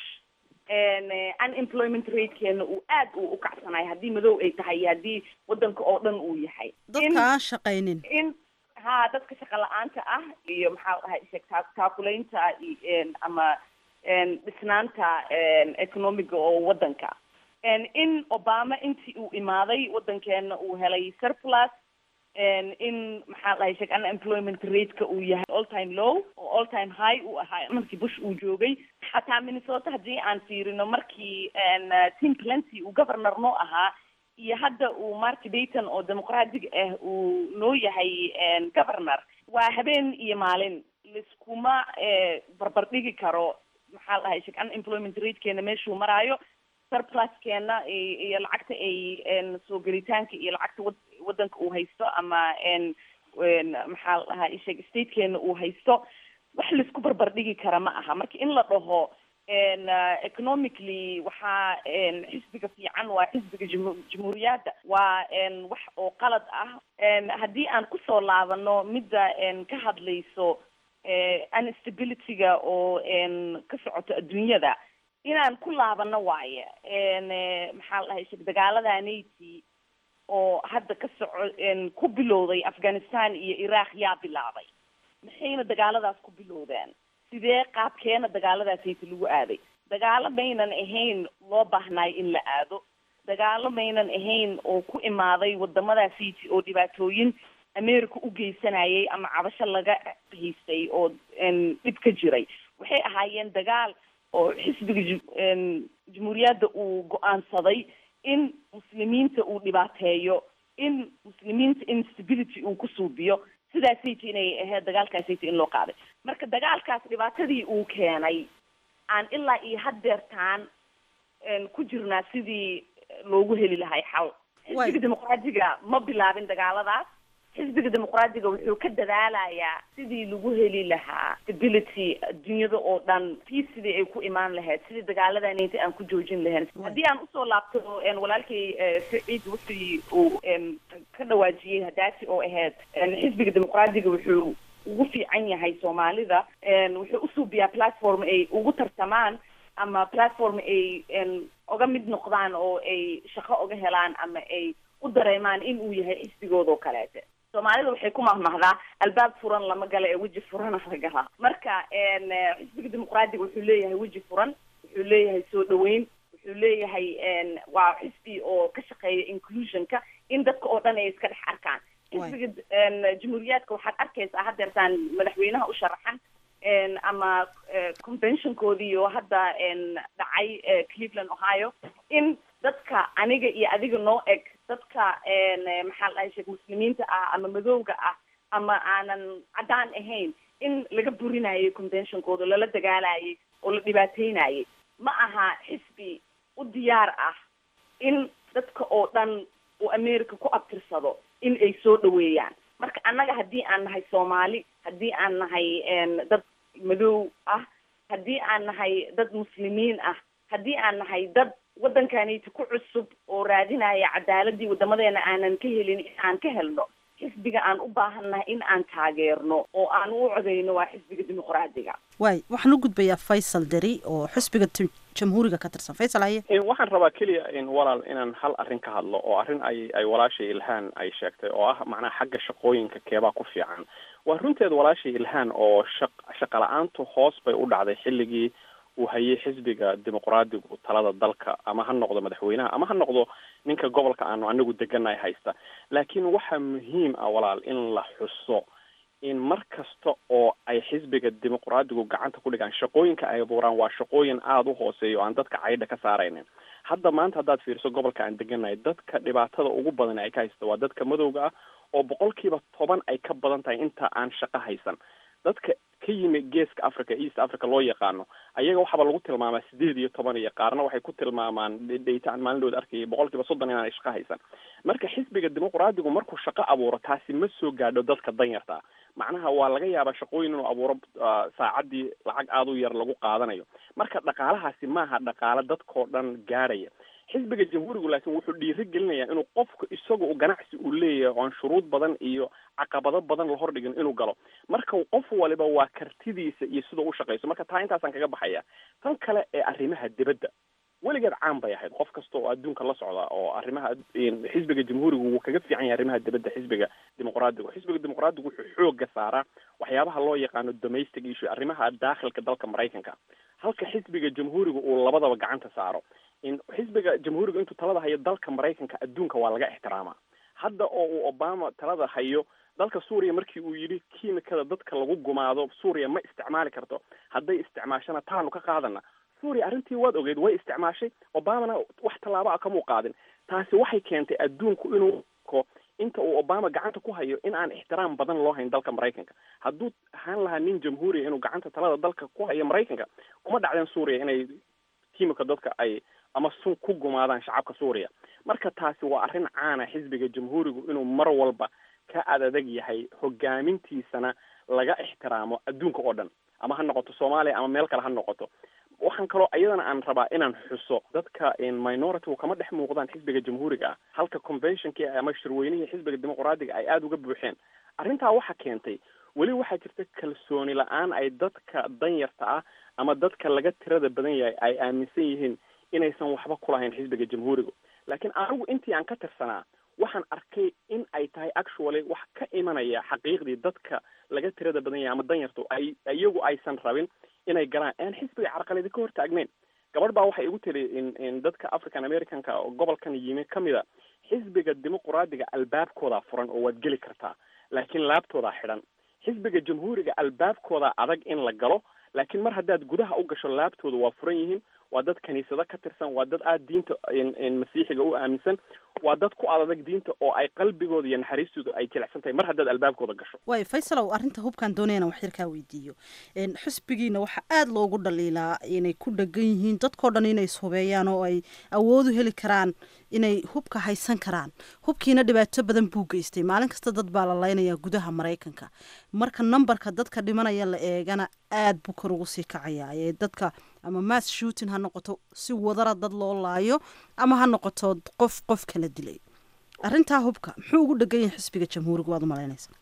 unemployment ratekeena uu aad uu u kacsanayo haddii madow ay tahay iyo haddii wadanka oo dhan uu yahay
dadka aan shaqaynin
in ha dadka shaqa la-aanta ah iyo maxaa dhahay sheeg taakulaynta ama dhisnaanta economiga oo wadanka in obama intii uu imaaday wadankeena uu helay surplus in maxaa dhahay sheeg unemployment rateka uu yahay all time low oo all time high uu ahaa markii bush uu joogay xataa minnesota haddii aan fiirino markii tim plenty uu governor noo ahaa iyo hadda uu mark dayton oo dimuqraadiga ah uu noo yahay governor waa habeen iyo maalin liskuma barbardhigi karo maxaa dhahay sheeg unemployment ratekeena meeshuu maraayo surpluskeena iyo lacagta ay soo gelitaanka iyo lacagta wadanka uu haysto ama maxaa la dhahaa isheeg statekeena uu haysto wax laisku barbardhigi kara ma aha marka in la dhaho economically waxaa xisbiga fiican waa xisbiga jamhuuriyaadda waa wax oo qalad ah haddii aan kusoo laabano midda ka hadlayso instabilityga oo ka socoto adduunyada inaan ku laabano waaye maxaa la dhahay sheeg dagaaladaanayti oo hadda ka soco ku bilowday afghanistan iyo iraq yaa bilaabay maxayna dagaaladaas ku bilowdeen sidee qaabkeena dagaaladaasayta lagu aaday dagaalo maynan ahayn loo baahnayo in la aado dagaalo maynan ahayn oo ku imaaday wadamadaasayta oo dhibaatooyin america u geysanayay ama cabasho laga haystay oo dhib ka jiray waxay ahaayeen dagaal oo xisbiga jamhuuriyadda uu go-aansaday in muslimiinta uu dhibaateeyo in muslimiinta instability uu ku suubiyo sidaasayta inay ahayd dagaalkaasayta in loo qaaday marka dagaalkaas dhibaatadii uu keenay aan ilaa iyo haddeertaan ku jirnaa sidii loogu heli lahay xal xisbiga dimuqraadiga ma bilaabin dagaaladaas xisbiga dimuqraadiga wuxuu ka dadaalayaa sidii lagu heli lahaa stability adduunyada oo dhan tii sidii ay ku imaan lahayd sidii dagaaladaanaynta aan ku joojin lahayn haddii aan usoo laabto walaalkay saciid wuxuu uu ka dhawaajiyey hadaasi oo ahayd xisbiga dimuqraadiga wuxuu ugu fiican yahay soomaalida wuxuu usuubiyaa platform ay ugu tartamaan ama platform ay oga mid noqdaan oo ay shaqo oga helaan ama ay u dareemaan in uu yahay xisbigoodoo kaleete. soomaalida waxay ku mahmahdaa albaab furan lama gala ee weji furana la galaa. marka xisbiga dimuqraadiga wuxuu leeyahay weji furan, wuxuu leeyahay soo dhaweyn, wuxuu leeyahay waa xisbi oo ka shaqeeya inclusionka, in dadka oo dhan ay iska dhex arkaan. xisbiga jamhuuriyaadka waxaad arkaysaa haddeertaan madaxweynaha u sharaxan ama conventionkoodii oo hadda dhacay Cleveland, Ohio, in dadka aniga iyo adiga noo eg, dadka maxaa la dhahay sheekh muslimiinta ah ama madowga ah ama aanan caddaan ahayn, in laga burinayo conventionkooda, lala dagaalayay oo la dhibaateynayay. ma aha xisbi u diyaar ah in dadka oo dhan oo America ku abtirsado in ay soo dhaweeyaan. marka annaga haddii aan nahay Soomaali, haddii aan nahay dad madow ah, haddii aan nahay dad muslimiin ah, haddii aan nahay dad waddankaanayta ku cusub oo raadinaya cadaaladii wadamadeena aanan ka helin in aan ka helno, xisbiga aan u baahannahay in aan taageerno oo aan u codeyno waa xisbiga dimuqraadiga.
waay waxaan u gudbayaa Faysal Dari oo xisbiga jamhuuriga ka tirsan. Faysal aye
waxaan rabaa keliya in walaal inaan hal arrin ka hadlo oo arrin ay ay walaashay Ilhaan ay sheegtay oo ah macnaha xagga shaqooyinka keebaa ku fiican. waa runteed walaashay Ilhaan oo shaq shaqo la'aantu hoos bay u dhacday xilligii uu hayay xisbiga dimuqraadigu talada dalka, ama ha noqdo madaxweynaha ama ha noqdo ninka gobolka aanu anagu deganahay haysta. laakiin waxaa muhiim ah walaal in la xuso in mar kasta oo ay xisbiga dimuqraadigu gacanta ku dhigaan shaqooyinka ay abuuraan waa shaqooyin aada u hooseeya oo aan dadka caydha ka saaraynin. hadda maanta haddaad fiiriso gobolka aan deganahay, dadka dhibaatada ugu badan ay ka haysta waa dadka madowga ah oo boqolkiiba toban ay ka badan tahay inta aan shaqo haysan. dadka ka yimi geeska Africa, East Africa loo yaqaano, ayaga waxaba lagu tilmaamaa sideed iyo toban iyo qaarna waxay ku tilmaamaan dhaytaan maalin arkay boqolkiiba soddon inaan shaqo haysan. marka xisbiga dimuqraadigu markuu shaqo abuuro taasi ma soo gaadho dadka danyarta. macnaha waa laga yaabaa shaqooyin inuu abuuro saacadii lacag aada u yar lagu qaadanayo. marka dhaqaalahaasi maaha dhaqaale dadkoo dhan gaaraya. xisbiga jamhuurigu laakiin wuxuu dhiirigelinayaa inuu qofku isaga u ganacsi uu leeyahay oon shuruud badan iyo caqabado badan la hordhigin inuu galo. marka qof waliba waa kartidiisa iyo sidoo u shaqayso. marka taa intaasaan kaga baxaya. tan kale ee arrimaha dibadda weligeed caan bay ahayd, qof kasta oo adduunka la socda oo arrimaha xisbiga jamhuurigu wuu kaga fiican yahay arrimaha dibadda xisbiga dimuqraadigu. xisbiga dimuqraadigu wuxuu xooga saaraa waxyaabaha loo yaqaano domestic issue, arrimaha daakhilka dalka Maraykanka, halka xisbiga jamhuurigu uu labadaba gacanta saaro. in xisbiga jamhuuriga intuu talada hayo dalka Maraykanka adduunka waa laga ixtiraamaa. hadda oo uu Obama talada hayo, dalka Suuriya markii uu yidhi kiimikada dadka lagu gumaado Suuriya ma isticmaali karto, hadday isticmaashana taanu ka qaadana. Suuriya arrintii waad ogeyd way isticmaashay, Obamana wax tallaabo ah kamuu qaadin. taasi waxay keentay adduunku inuu ko inta uu Obama gacanta ku hayo in aan ixtiraam badan loo hayn dalka Maraykanka. hadduu ahaan lahaa nin jamhuuriya inuu gacanta talada dalka ku hayo Maraykanka, kuma dhacdeen Suuriya inay kiimika dadka ay ama sun ku gumaadaan shacabka Suuriya. marka taasi waa arrin caana xisbiga jamhuurigu inuu mar walba ka adag yahay hogaamintiisana laga ixtiraamo adduunka oo dhan, ama ha noqoto Soomaaliya ama meel kale ha noqoto. waxaan kaloo iyadana aan rabaa inaan xuso dadka in minority kama dhex muuqdaan xisbiga jamhuuriga ah, halka conventionkii ama shirweynihii xisbiga dimuqraadiga ay aada uga buuxeen. arrintaa waxa keentay weli waxaa jirta kalsooni la-aan ay dadka danyarta ah ama dadka laga tirada badan yahay ay aaminsan yihiin inaysan waxba ku lahayn xisbiga jamhuuriga. laakiin anigu intii aan ka tirsanaa waxaan arkay in ay tahay actually wax ka imanaya xaqiiqdii dadka laga tirada badan yahay ama danyartu ay iyagu aysan rabin inay galaan aan xisbiga carqaladi ka hortaagnayn. gabadh baa waxay igu tiri in in dadka African Americanka oo gobolkan yimi kamida xisbiga dimuqraadiga albaabkooda furan oo waad geli kartaa, laakiin laabtooda xidhan. xisbiga jamhuuriga albaabkooda adag in la galo, laakiin mar haddaad gudaha u gasho laabtooda waa furan yihiin. waa dad kaniisado ka tirsan, waa dad aada diinta in masiixiga u aaminsan, waa dad ku adag diinta oo ay qalbigooda iyo naxariistooda ay jilicsan tahay mar haddaad albaabkooda gasho.
waay Faysalow, arrinta hubkaan doonayana wax yar kaa weydiiyo. xisbigiina waxaa aada loogu dhaliilaa inay ku dhagan yihiin dadkoo dhan inay ishubeeyaan oo ay awood u heli karaan inay hubka haysan karaan. hubkiina dhibaato badan buu geystay. maalin kasta dad baa la laynayaa gudaha Maraykanka. marka numberka dadka dhimanaya la eegana aada buu kor ugu sii kacayaa. ee dadka ama mass shooting ha noqoto si wadara dad loo laayo, ama ha noqoto qof qof kala dilay. arrintaa hubka muxuu ugu dhagan yahay xisbiga jamhuuriga, waad u malaynaysaa?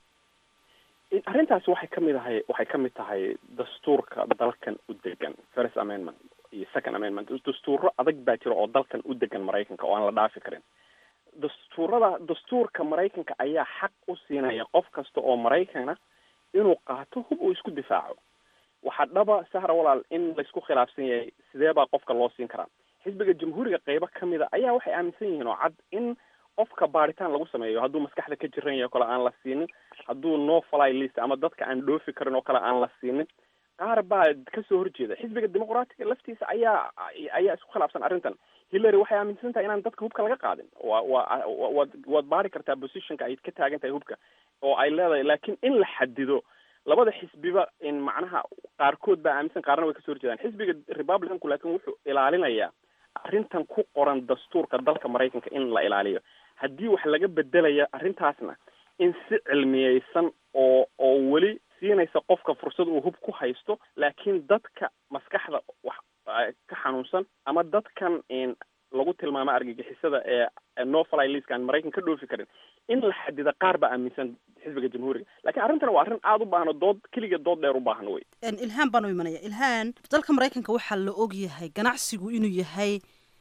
arrintaasi waxay kamid ahay waxay kamid tahay dastuurka dalkan u degan, First Amendment iyo Second Amendment. dastuuro adag baa jira oo dalkan u degan Maraykanka oo aan la dhaafi karin. dastuurada dastuurka maraykanka ayaa xaq u siinaya qof kasta oo maraykana inuu qaato hub uu isku difaaco. waxaa dhaba sahra walaal in laysku khilaafsan yahay sidee baa qofka loo siin karaa. xisbiga jamhuuriga qaybo kamid a ayaa waxay aaminsan yihiin oo cad in qofka baaritaan lagu sameeyo hadduu maskaxda ka jiran yahay oo kale aan la siinin, hadduu no fly list ama dadka aan dhoofi karin oo kale aan la siinin. qaar baa kasoo horjeeda. xisbiga dimuqraatiga laftiisa ayaa ayaa isku khilaafsan arrintan. hillary waxay aaminsan tahay inaan dadka hubka laga qaadin. waa waa waad waad baari kartaa positionka ay ka taagan tahay hubka oo ay leedahay, laakiin in la xadido labada xisbiba in macnaha qaarkood baa aaminsan, qaarna way kasoo horjeedaan. xisbiga republicanku laakiin wuxuu ilaalinayaa arrintan ku qoran dastuurka dalka maraykanka in la ilaaliyo. haddii wax laga bedelaya arrintaasna in si cilmiyeysan oo oo weli siinaysa qofka fursad uu hub ku haysto, laakiin dadka maskaxda wax ka xanuunsan ama dadkan in lagu tilmaamo argagixisada ee no fly list aan maraykan ka dhoofi karin in la xadida. qaar baa aaminsan xisbiga jamhuuriga, laakiin arrintan waa arrin aada u baahno dood keliga dood dheer u baahan wey.
ilhaan baan u imanaya. ilhaan, dalka maraykanka waxaa la og yahay ganacsigu inuu yahay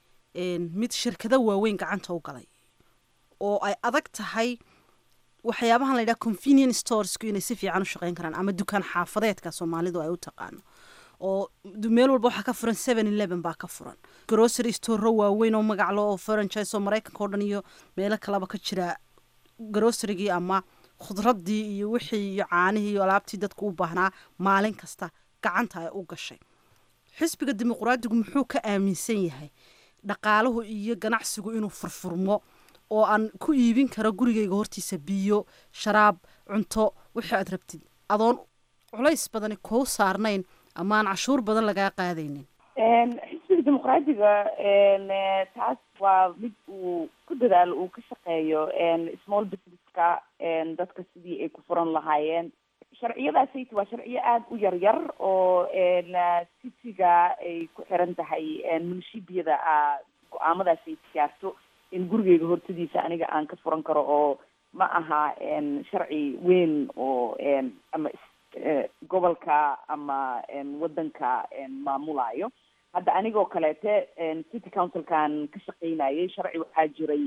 mid shirkado waaweyn gacanta u galay oo ay adag tahay waxyaabahan la yidhaha convenience storesku inay si fiican u shaqeyn karaan ama dukaan xaafadeedka soomaalidu ay u taqaano. oo meel walba waxaa ka furan seven eleven baa ka furan, grocery store waaweyn oo magaclo oo franchise oo maraykanka oo dhan iyo meelo kaleba ka jira. grocerygii ama khudradii iyo wixii iyo caanihii iyo alaabtii dadku u baahnaa maalin kasta gacanta ay u gashay. xisbiga dimuqraadigu muxuu ka aaminsan yahay dhaqaaluhu iyo ganacsigu inuu furfurmo oo aan ku iibin karo gurigayga hortiisa biyo, sharaab, cunto, wixii aad rabtid adoon culays badani kuu saarnayn ama aan cashuur badan lagaa qaadaynin.
xisbiga dimuqraadiga taas waa mid uu ku dadaalo uu ka shaqeeyo small businesska dadka sidii ay ku furan lahaayeen. sharciyadaasayt waa sharciyo aada u yar yar oo citiga ay ku xiran tahay munishibiyada go-aamadaasay gaarto in gurigeyga hortadiisa aniga aan ka furan karo, oo ma aha sharci weyn oo ama gobolka ama wadanka maamulayo. hadda anigoo kaleete city councilkan ka shaqeynayay sharci waxaa jiray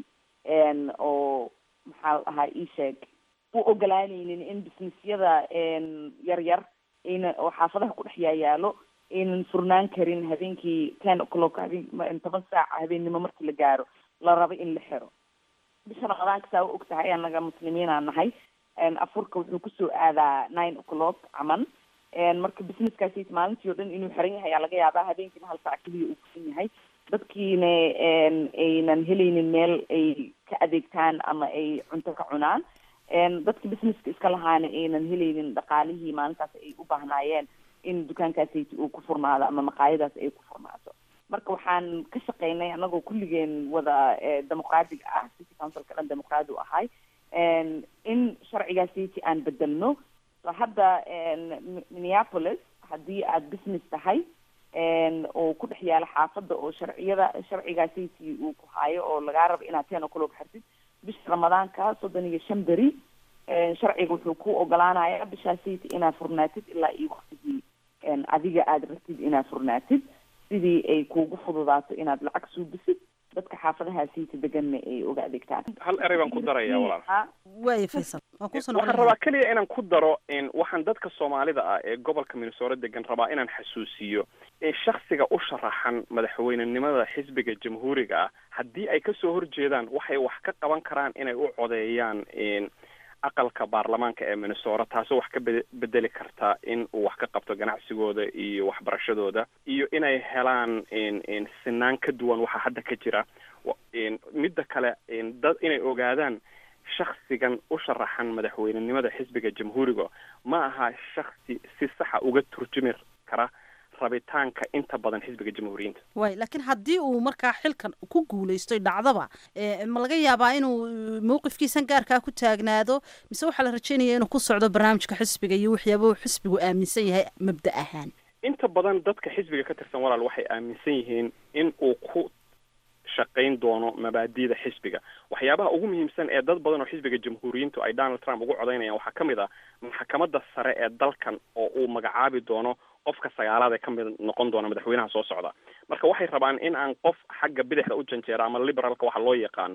oo maxaa ahaa ii sheeg u ogolaanaynin in businessyada yar yar ayna oo xaafadaha ku dhex yaayaalo aynan furnaan karin habeenkii ten o'clock habeen toban saaca habeennimo markii la gaaro la rabo in la xiro. bisha ramadaanka saa u og tahay anaga muslimiinaa nahay, afurka wuxuu kusoo aadaa nine o'clock caman. marka businesskaasi maalintii oo dhan inuu xiran yahay ayaa laga yaabaa habeenkiina hal saac keliya uu kusan yahay. dadkiina aynan helaynin meel ay ka adeegtaan ama ay cunto ka cunaan. dadka businesska iska lahaana aynan helaynin dhaqaalihii maalintaas ay u baahnaayeen in dukaankaasi uu ku furnaado ama maqaayadaas ay ku furnaato. marka waxaan ka shaqeynay anagoo kulligeen wada dimuqraadiga ah, city councilka dhan dimuqraadi u ahay, in sharcigaasiti aan bedelno. so hadda minneapolis haddii aad business tahay oo ku dhex yaala xaafadda oo sharciyada sharcigaasiti uu ku haayo oo lagaa rabo inaad ten o'clock xirtid bisha ramadaanka soddon iyo shan beri, sharciga wuxuu ku ogolaanayaa bishaasiti inaad furnaatid ilaa iyo waktigii adiga aada rabtid inaad furnaatid, sidii ay kuugu fududaato inaad lacag suubisid dadka xaafadahaasiita deganna ay uga adeegtaan.
hal erey baan ku daraya walaal.
waaya Faysal,
waxaan rabaa keliya inaan ku daro waxaan dadka soomaalida ah ee gobolka Minnesota degan rabaa inaan xasuusiyo in shakhsiga u sharaxan madaxweynenimada xisbiga jamhuuriga ah haddii ay kasoo horjeedaan waxay wax ka qaban karaan inay u codeeyaan aqalka baarlamaanka ee Minnesota, taasoo wax ka bedeli karta in uu wax ka qabto ganacsigooda iyo waxbarashadooda iyo inay helaan in sinaan ka duwan waxa hadda ka jira. midda kale dad inay ogaadaan shakhsigan u sharaxan madaxweynenimada xisbiga jamhuuriga ma aha shakhsi si saxa uga turjumi kara rabitaanka inta badan xisbiga jamhuuriyiinta.
way laakiin haddii uu markaa xilkan ku guulaysto dhacdaba ma laga yaabaa inuu mowqifkiisan gaarkaa ku taagnaado, mise waxaa la rajaynayaa inuu ku socdo barnaamijka xisbiga iyo waxyaaba uu xisbigu aaminsan yahay mabda ahaan?
inta badan dadka xisbiga ka tirsan walaal waxay aaminsan yihiin in uu ku shaqayn doono mabaadi'da xisbiga. waxyaabaha ugu muhiimsan ee dad badan oo xisbiga jamhuuriyiintu ay Donald Trump ugu codeynayaan waxaa ka mid ah maxkamadda sare ee dalkan oo uu magacaabi doono qofka sagaalaad ee ka mid noqon doona madaxweynaha soo socda. marka waxay rabaan in aan qof xagga bidixda u janjeera ama liberalka waxa loo yaqaano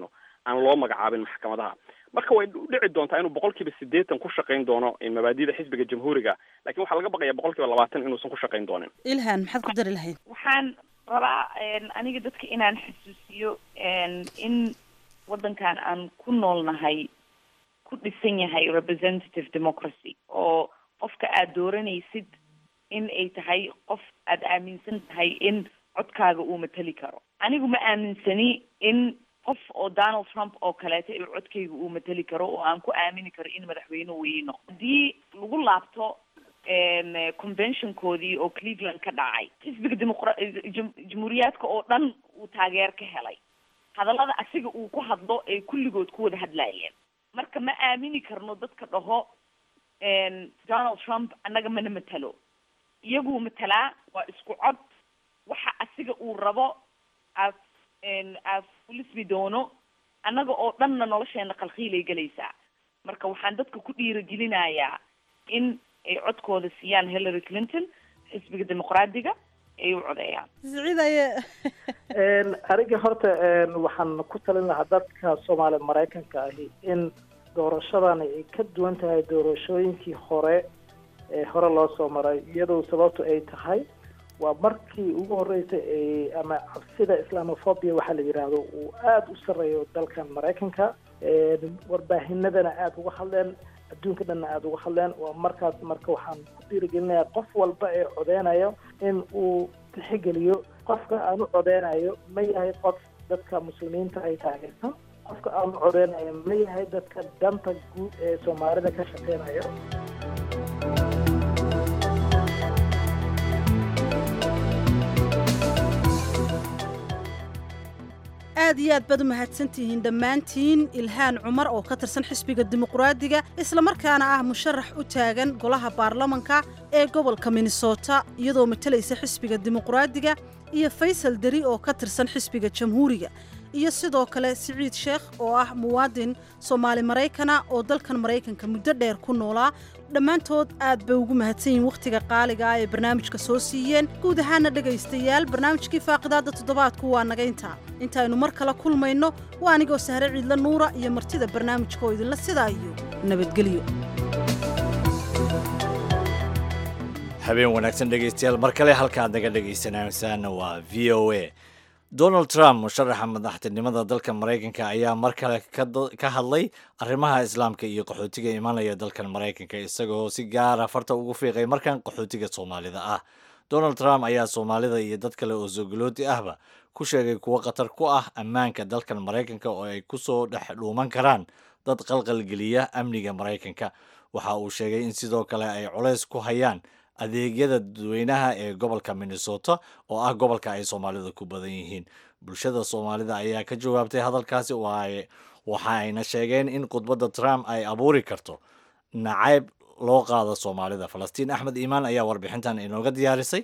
aan loo magacaabin maxkamadaha. marka way dhici doontaa inuu boqolkiiba siddeetan ku shaqayn doono mabaadi'da xisbiga jamhuuriga, laakiin waxaa laga baqayaa boqolkiiba labaatan inuusan ku shaqayn doonin.
ilhaan maxaad ku dari lahayd?
waxaan rabaa aniga dadka inaan xasuusiyo in waddankan aan ku noolnahay ku dhisan yahay representative democracy, oo qofka aad dooranaysid in ay tahay qof aad aaminsan tahay in codkaaga uu matali karo. anigu ma aaminsani in qof oo Donald Trump oo kaleeto uu codkayga uu matali karo oo aan ku aamini karo in madaxweyne uu yiino. haddii lagu laabto conventionkoodii oo Cleveland ka dhacay, xisbiga jamhuuriyaadka oo dhan uu taageer ka helay, hadallada asiga uu ku hadlo ay kulligood ku wada hadlaayeen. marka ma aamini karno dadka dhaho Donald Trump annaga mana matalo. iyagu matalaa waa isku cod, waxa asiga uu rabo as as fulismi doono, annaga oo dhanna nolosheena qalqiilay galaysaa. marka waxaan dadka ku dhiirigelinayaa in ay codkooda siiyaan Hillary Clinton, xisbiga dimuqraadiga ay u codeeyaan.
siciidaye
ariga horta waxaan ku talin lahaa dadka Soomaali Mareykanka ahi in doorashadan ay ka duwan tahay doorashooyinkii hore ee hore loo soo maray, iyadoo sababtu ay tahay waa markii ugu horeysay ee ama cabsida islamophobia waxa la yiraahdo uu aad u sareeyo dalkan Mareykanka, ee warbaahinadana aad uga hadleen, adduunka dhanna aad uga hadleen. waa markaas marka waxaan ku dhiirigelinayaa qof walba ee codeynayo in uu tixgeliyo qofka aan u codeynayo ma yahay qof dadka muslimiinta ay taageersan, qofka aan u codeynayo ma yahay dadka danta guud ee Soomaalida ka shaqeynayo.
aad iyo aad baad u mahadsantihiin dhammaantiin. ilhaan cumar oo ka tirsan xisbiga dimuqraadiga isla markaana ah musharax u taagan golaha baarlamanka ee gobolka Minnesota iyadoo matalaysa xisbiga dimuqraadiga, iyo Faysal Dari oo ka tirsan xisbiga jamhuuriga, iyo sidoo kale Siciid Sheekh oo ah muwaadin Soomaali Mareykana oo dalkan Mareykanka muddo dheer ku noolaa. dhammaantood aad bay ugu mahadsan yihiin wakhtiga qaaliga ah ee barnaamijka soo siiyeen. guud ahaana dhegaystayaal, barnaamijkii faaqidaada toddobaadku waa naga intaa. intaaynu mar kale kulmayno waa anigoo Sahre Ciidla Nuura iyo martida barnaamijka oo idinla sidaa iyo nabadgelyo.
habeen wanaagsan dhegaystayaal, mar kale halkaad naga dhegaysanaysaana waa V O A. Donald Trump, musharaxa madaxtinimada dalka Mareykanka, ayaa mar kale ka hadlay arrimaha islaamka iyo qaxootiga imanaya dalkan Mareykanka, isagoo si gaara farta ugu fiiqay markan qaxootiga Soomaalida ah. Donald Trump ayaa Soomaalida iyo dad kale oo soogalooти ahba ku sheegay kuwo khatar ku ah ammaanka dalkan Mareykanka oo ay ku soo dhex dhuuman karaan dad qalqalgeliya amniga Mareykanka. waxa uu sheegay in sidoo kale ay culays ku hayaan adeegyada dadweynaha ee gobolka Minnesota oo ah gobolka ay Soomaalida ku badan yihiin. bulshada Soomaalida ayaa ka jawaabtay hadalkaasi, waxa ayna sheegeen in khudbadda Trump ay abuuri karto nacayb loo qaado Soomaalida. Falastiin Axmed Iimaan ayaa warbixintan inooga diyaarisay.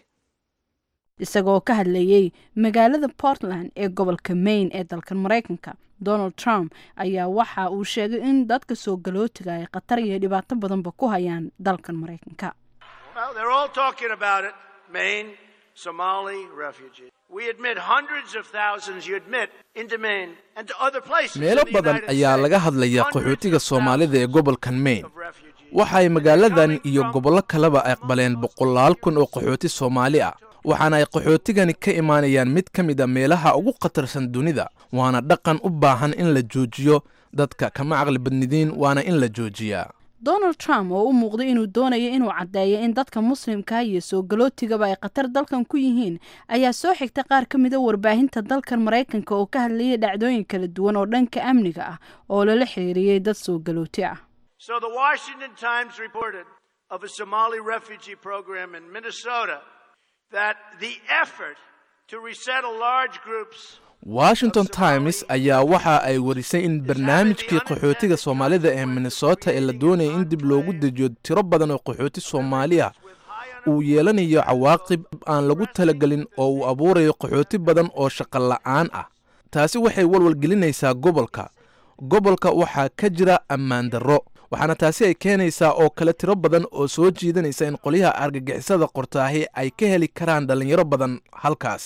isagoo ka hadlayay magaalada Portland ee gobolka Maine ee dalkan Mareykanka, Donald Trump ayaa waxa uu sheegay in dadka soo galootiga ay khatar iyo dhibaato badanba ku hayaan dalkan Mareykanka.
Well, they're all talking about it. Maine, Somali refugees. We admit hundreds of thousands, you admit, into Maine and to other places.
meelo badan ayaa laga hadlaya qaxootiga Soomaalida ee gobolkan Maine. waxa ay magaaladan iyo gobollo kaleba aqbaleen boqolaal kun oo qaxooti Soomaali ah, waxaana ay qaxootigani ka imaanayaan mid ka mid ah meelaha ugu khatarsan dunida. waana dhaqan u baahan in la joojiyo, dadka kama caqli badnidiin waana in la joojiyaa.
Donald Trump oo u muuqday inuu doonayo inuu caddeeyo in dadka muslimka iyo soo galootigaba ay khatar dalkan ku yihiin, ayaa soo xigtay qaar ka mid ah warbaahinta dalkan Mareykanka oo ka hadlayay dhacdooyin kala duwan oo dhanka amniga ah oo lala xiriiriyay dad soo galooti ah.
So the Washington Times reported of a Somali refugee program in Minnesota that the effort to resettle large groups
Washington Times ayaa waxa ay warisay in barnaamijkii qaxootiga Soomaalida ee Minnesota ee la doonayay in dib loogu dejiyo tiro badan oo qaxooti Soomaali ah uu yeelanayo cawaaqib aan lagu talagelin oo uu abuurayo qaxooti badan oo shaqo la'aan ah. taasi waxay walwal gelinaysaa gobolka. gobolka waxaa ka jira ammaan darro, waxaana taasi ay keenaysaa oo kale tiro badan oo soo jiidanaysa in qolyaha argagixisada qortaahi ay ka heli karaan dhalinyaro badan halkaas.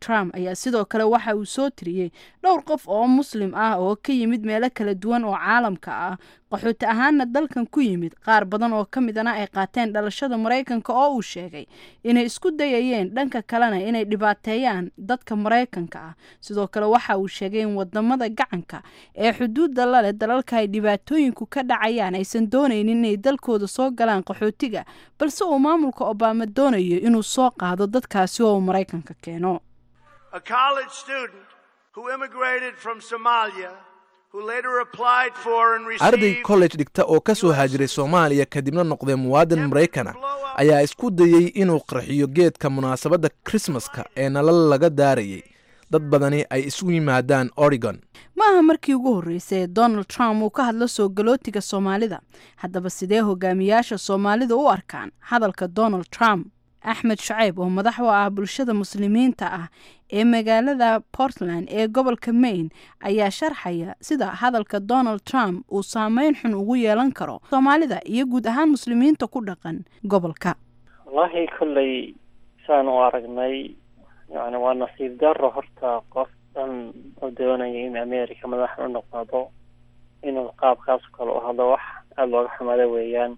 trump ayaa sidoo kale waxa uu soo tiriyey dhowr qof oo muslim ah oo ka yimid meelo kala duwan oo caalamka ah qaxooti ahaanna dalkan ku yimid qaar badan oo ka midana ay qaateen dhalashada maraykanka oo uu sheegay inay isku dayayeen dhanka kalena inay dhibaateeyaan dadka maraykanka ah sidoo kale waxa uu sheegay in wadamada gacanka ee xuduudda la leh dalalka ay dhibaatooyinku ka dhacayaan aysan doonaynin inay dalkooda soo galaan qaxootiga balse uu maamulka obama doonayo inuu soo qaado dadkaasi oo uu maraykanka keeno
A college student who immigrated from Somalia who later applied for and
arday
received
college dhigta oo ka soo haajiray soomaaliya kadibna noqday muwaadin maraykan ah ayaa isku dayey inuu qarxiyo geedka munaasabadda krismaska ee nalal laga daarayay dad badani ay isugu yimaadaan oregon
ma aha markii ugu horreysay ee donald trump uu ka hadlo soo galootiga soomaalida haddaba sidee hogaamiyaasha soomaalida u arkaan hadalka donald trump axmed shacayb oo madax u ah bulshada muslimiinta ah ee magaalada portland ee gobolka maine ayaa sharxaya sida hadalka donald trump uu saameyn xun ugu yeelan karo soomaalida iyo guud ahaan muslimiinta ku dhaqan gobolka
wallaahi kolley saan u aragnay yani waa nasiib daro horta qof dhan oo doonaya in america madax u noqdo inuu qaabkaas kale u hadlo wax aada looga xumada weeyaan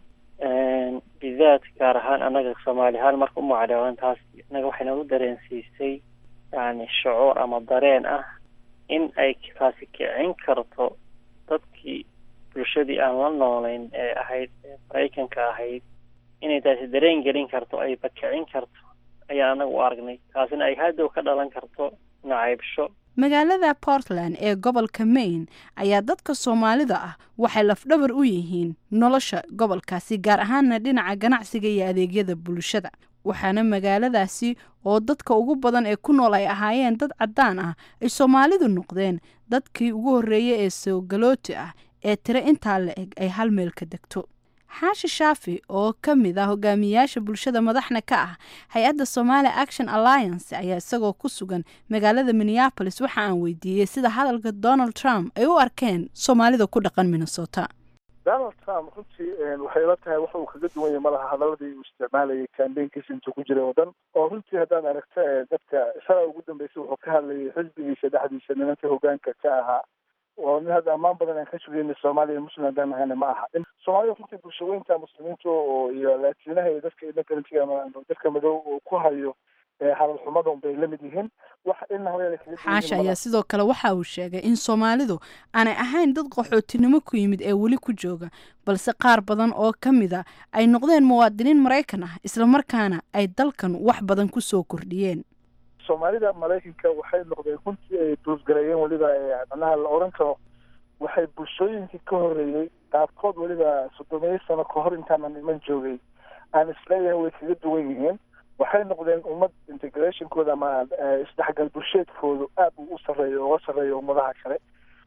bidaad gaar ahaan anaga soomaali ahaan marka u macdheewan taas inaga waxay nagu dareensiisay yani shucuur ama dareen ah in ay taasi kicin karto dadkii bulshadii aan la noolayn ee ahayd maraykanka ahayd inay taasi dareen gelin karto ayba kicin karto ayaan anaga u aragnay taasina ay haddow ka dhalan karto nacaybsho
magaalada portland ee gobolka maine ayaa dadka soomaalida ah waxay lafdhabar u yihiin nolosha gobolkaasi gaar ahaana dhinaca ganacsiga iyo adeegyada bulshada waxaana magaaladaasi oo dadka ugu badan ee ku nool ay ahaayeen dad caddaan ah ay soomaalidu noqdeen dadkii ugu horreeyay ee soo galooti ah ee tiro intaa la eg ay hal meel ka degto xaashi shaafi oo ka mid ah hogaamiyaasha bulshada madaxna ka ah hay-adda Somali Action Alliance ayaa isagoo ku sugan magaalada Minneapolis waxa aan weydiiyey sida hadalka Donald Trump ay u arkeen Soomaalida ku dhaqan Minnesota.
Donald Trump runtii waxay la tahay waxa uu kaga duwan yahay malaha hadaladii uu isticmaalayay campaignkiisa intuu ku jiray wadan oo runtii haddaan aragto dadka shalay ugu dambeysay wuxuu ka hadlayay xisbigiisa dhexdiisa nimanka hogaanka ka ahaa oo nin hadda ammaan badan aan ka sugayna Soomaaliya muslim haddaan nahayna ma aha Soomaaliya runtii bulshooyinka muslimiinta oo iyo laatiinaha iyo dadka immigrantga ama dadka madow oo ku hayo hadal xumadan bay la mid yihiin wax in haweeney
xaasha ayaa sidoo kale waxa uu sheegay in Soomaalidu aanay ahayn dad qaxootinimo ku yimid ee weli ku jooga balse qaar badan oo ka mid ah ay noqdeen muwaadiniin Mareykan ah isla markaana ay dalkan wax badan ku soo kordhiyeen
Soomaalida Mareykanka waxay noqdeen runtii ay duusgareeyeen waliba macnaha la oran karo waxay bulshooyinkii ka horreeyay qaarkood waliba soddon sano ka hor intaan iman joogay aan isleeyahay way kaga duwan yihiin waxay noqdeen ummad integrationkooda ama isdhexgal bulsheedkoodu aad u sareeyo oo sareeyo ummadaha kale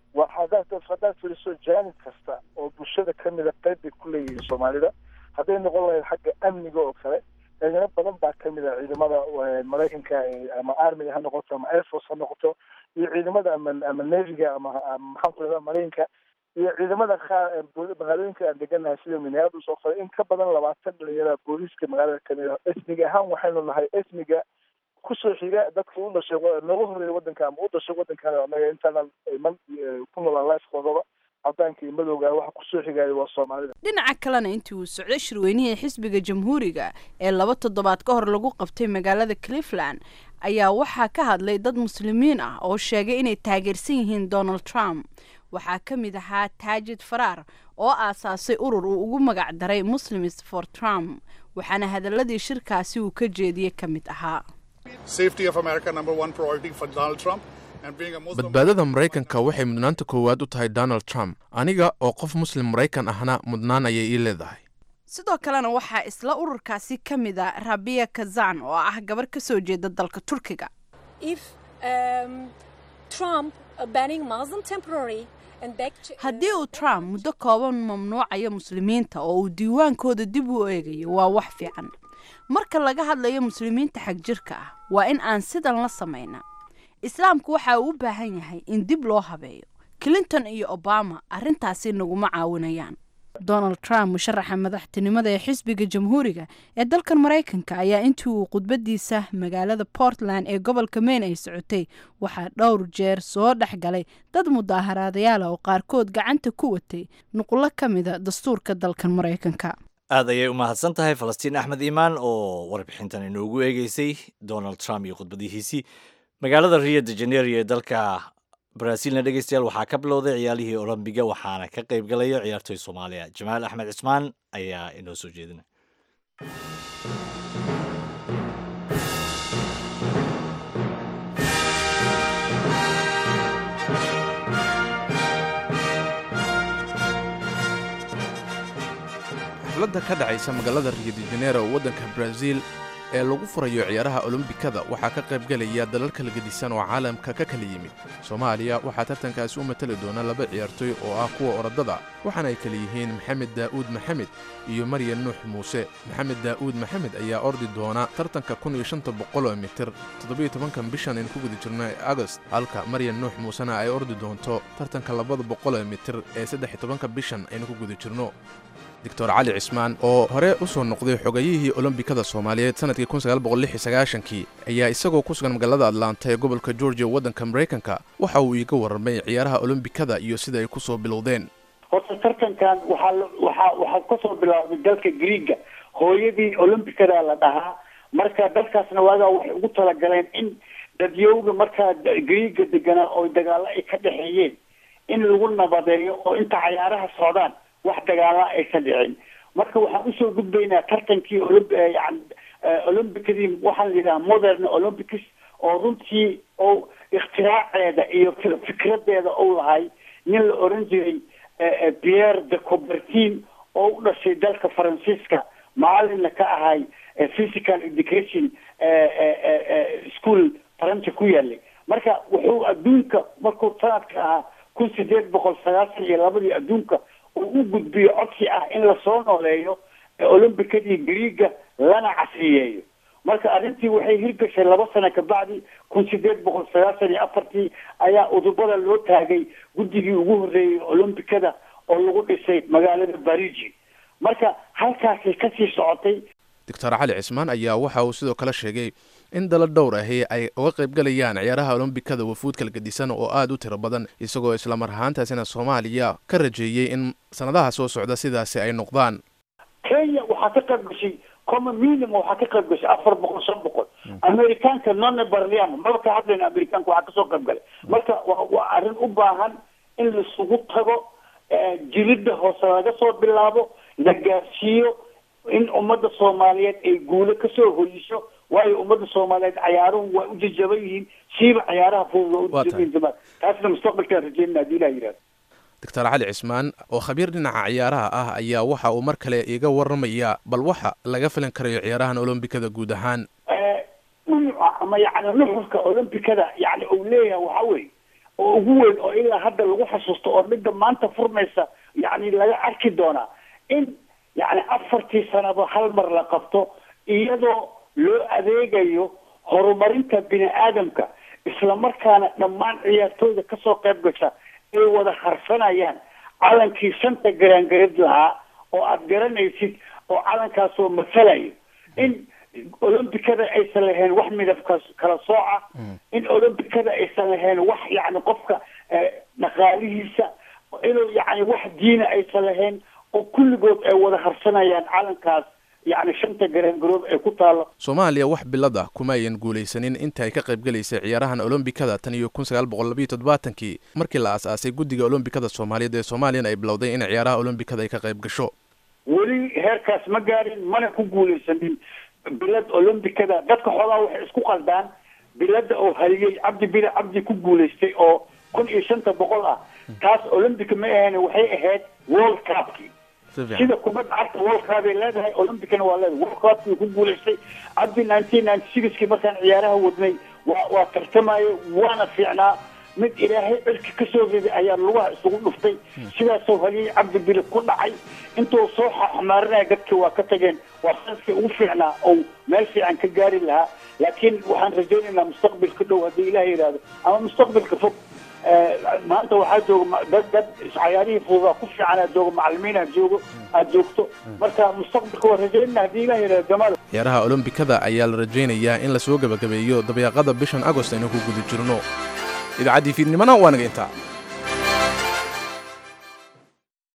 waxaa haddaad fiiriso jaanib kasta oo bulshada ka mida qayb bay ku leeyihiin Soomaalida hadday noqon lahayd xagga amniga oo kale ciidamo badan baa ka mid ah ciidamada Mareykanka ama army ha noqoto ama air force ha noqoto iyo ciidamada ama ama navyga ama maxaan ku leeyahay Mareykanka iyo ciidamada magaalooyinka aan deganahay sida Minneapolis oo kale in ka badan labaatan dhalinyaro booliiska magaalada ka mid ah ismiga ahaan waxaynu nahay ismiga ku soo xiga dadka u dhashay noogu horeeyay wadanka ama u dhashay wadanka anaga intaan iman ku noolaa lifekooda cadaanka iyo madowga waxa ku soo xigay waa Soomaalida
dhinaca kalena intii uu socday shirweynihii xisbiga jamhuuriga ee laba toddobaad ka hor lagu qabtay magaalada Cleveland ayaa waxaa ka hadlay dad muslimiin ah oo sheegay inay taageersan yihiin Donald Trump waxaa ka mid ahaa Taajid Faraar oo aasaasay urur uu ugu magac daray Muslims for Trump waxaana hadaladii shirkaasi uu ka jeediyay ka mid ahaa
Safety of America number one priority for Donald Trump
badbaadada Mareykanka waxay mudnaanta koowaad u tahay Donald Trump aniga oo qof muslim Mareykan ahna mudnaan ayay ii leedahay
sidoo kalena waxaa isla ururkaasi ka mid ah Rabia Kazan oo ah gabar ka soo jeeda dalka Turkiga
if um, Trump banning Muslim temporary
haddii uu Trump muddo kooban mamnuucayo muslimiinta oo uu diiwaankooda dib u eegayo waa wax fiican marka laga hadlayo muslimiinta xag jirka ah waa in aan sidan la sameynaa islaamku waxa uu u baahan yahay in dib loo habeeyo Clinton iyo Obama arrintaasi naguma caawinayaan donald trump musharaxa madaxtinimada ee xisbiga jamhuuriga ee dalkan maraykanka ayaa intii uu khudbadiisa magaalada portland ee gobolka maine ay socotay waxaa dhowr jeer soo dhex galay dad mudaaharaadayaal oo qaarkood gacanta ku watay nuqullo ka mida dastuurka dalkan maraykanka
aad ayay u mahadsan tahay falastiin axmed iimaan oo warbixintan inoogu eegeysay donald trump iyo khudbadihiisii magaalada rio de janeiro ee dalka brazilna dhegeystayaal waxaa ka bilowday ciyaalihii olombiga waxaana ka qayb galaya ciyaartoy soomaaliya jamaal axmed cismaan ayaa inoo soo jeedina
xafladda ka dhacaysa magaalada rio de janeiro oo waddanka brazil ee lagu furayo ciyaaraha olombikada waxaa ka qayb galaya dalal kala gedisan oo caalamka ka kala yimid soomaaliya waxaa tartankaasi u matali doona laba ciyaartoy oo ah kuwa orodada waxaana ay kala yihiin maxamed daa'uud maxamed iyo maryan nuux muuse maxamed daa'uud maxamed ayaa ordi doona tartanka kun iyo shanta boqoloo mitir toddobiyo tobankan bishan aynu ku guda jirno ee agost halka maryan nuux muusena ay ordi doonto tartanka labada boqoloo mitir ee saddex iyo tobanka bishan aynu ku guda jirno doctor cali cismaan oo hore u soo noqday xogayihii olombikada soomaaliyeed sanadkii kun sagaal boqol lix iyo sagaashankii ayaa isagoo ku sugan magaalada atlanta ee gobolka georgia waddanka maraykanka waxa uu iiga warramay ciyaaraha olombikada iyo sida ay ku soo bilowdeen
horta tartankan waxaa waxaa waxaa ka soo bilaabay dalka griiga hooyadii olombikada la dhahaa marka dalkaasna waagaa waxay ugu talagaleen in dadyowga markaa griiga deganaa oo dagaalo ay ka dhexeeyeen in lagu nabadeeyo oo inta cayaaraha socdaan wax dagaala ay ka dhicin marka waxaan usoo gudbaynaa tartankii yani olombikadii waxaan layidhaha modern olympics oo runtii oo ikhtiraacdeeda iyo fikradeeda ou lahay nin la oran jiray pierre de coubertin oo u dhashay dalka faransiiska macalinna ka ahay physical education school faransa ku yaalay marka wuxuu adduunka markuu sanadka ahaa kun sideed boqol sagaashan iyo labadii adduunka u gudbiyo codsi ah in lasoo nooleeyo olombikadii griiga lana casriyeeyo marka arrintii waxay hirgashay laba sano kabacdi kun sideed boqol sagaashan iyo afartii ayaa udubada loo taagay guddigii ugu horreeyey olombikada oo lagu dhisay magaalada barigi marka halkaasay kasii socotay
doctor cali cismaan ayaa waxa uu sidoo kale sheegay in dala dhowr ahi ay uga qayb galayaan ciyaaraha olombikada wafuud kala gedisan oo aad u tiro badan isagoo islamar ahaantaasina soomaaliya ka rajeeyey in sanadaha soo socda sidaasi ay noqdaan
kenya waxaa ka qayb gashay common minimum waxaa ka qayb gashay afar boqol shan boqol amerikaanka none barliam maba ka hadlayna amerikaanka waxaa kasoo qayb galay marka waa waa arrin u baahan in laisugu tago jiridda hoose laga soo bilaabo la gaarsiiyo in ummadda soomaaliyeed ay guulo kasoo hoyiso waayo ummadda soomaaliyeed cayaaruhu waa u jajaban yihiin siiba cayaaraha fudud waa u jajaban yihiin zaman taasna mustaqbalkaan rajeynaa haddii ilaha yidhahdo
doctor cali cismaan oo khabiir dhinaca ciyaaraha ah ayaa waxa uu mar kale iga warramayaa bal waxa laga filan karayo ciyaarahan olombikada guud ahaan
nuuca ama yacni nuxurka olombikada yacni uu leeyahay waxa weeye oo ugu weyn oo ilaa hadda lagu xasuusto oo midda maanta furmaysa yacni laga arki doonaa in yacni afartii sanaba hal mar la qabto iyadoo loo adeegayo horumarinta bini aadamka isla markaana dhammaan ciyaartooyda kasoo qayb gasha ay wada harsanayaan calankii shanta garaangarad lahaa oo aada garanaysid oo calankaasoo masalayo in olombikada aysan lahayn wax midabka kala sooca in olombikada aysan lahayn wax yacni qofka dhaqaalihiisa inuu yacni wax diina aysan lahayn oo kulligood ay wada harsanayaan calankaas yacni shanta garaangaroob ee ku taalo
soomaaliya wax bilada kuma ayan guulaysanin inta ay ka qayb galaysay ciyaarahan olombikada tan iyo kun sagaal boqol labiyo toddobaatankii markii la aas-aasay guddiga olombikada soomaaliyeed ee soomaaliyana ay bilowday in ciyaaraha olombikada ay ka qayb gasho
weli heerkaas ma gaarin mana ku guulaysanin bilad olombikada dadka xoogaa waxay isku qaldaan bilada oo haliyey cabdi bile cabdi ku guulaystay oo kun iyo shanta boqol ah taas olombica ma ahayn waxay ahayd world cupkii sida kubadda cagta world cup ay leedahay olympicana waa leedahay world cupkii ku guulaystay cabdi nineteen ninety sixkii markaan ciyaaraha wadnay waa waa tartamayo waana fiicnaa mid ilaahay cirka kasoo riday ayaa lugaha isugu dhuftay sidaasoo haliyey cabdi bile ku dhacay intuu soo xamaarinaya dadka waa ka tageen waa sanadkii ugu fiicnaa oo meel fiican ka gaari lahaa laakiin waxaan rajaynaynaa mustaqbalka dhow haddii ilaah yidhaahdo ama mustaqbalka fog maanta waxaa jooga dad dad cayaarihii fududaa ku fiican aad joogo macalimiin aad joogo aad joogto marka mustaqbalka waa rajaynaa haddii ilaah yidhaha jamada
ciyaaraha olombikada ayaa la rajaynayaa in lasoo gabagabeeyo dabeeqada bishan agost aynu ku guda jirno idaacaddii fiidnimana waa naga intaa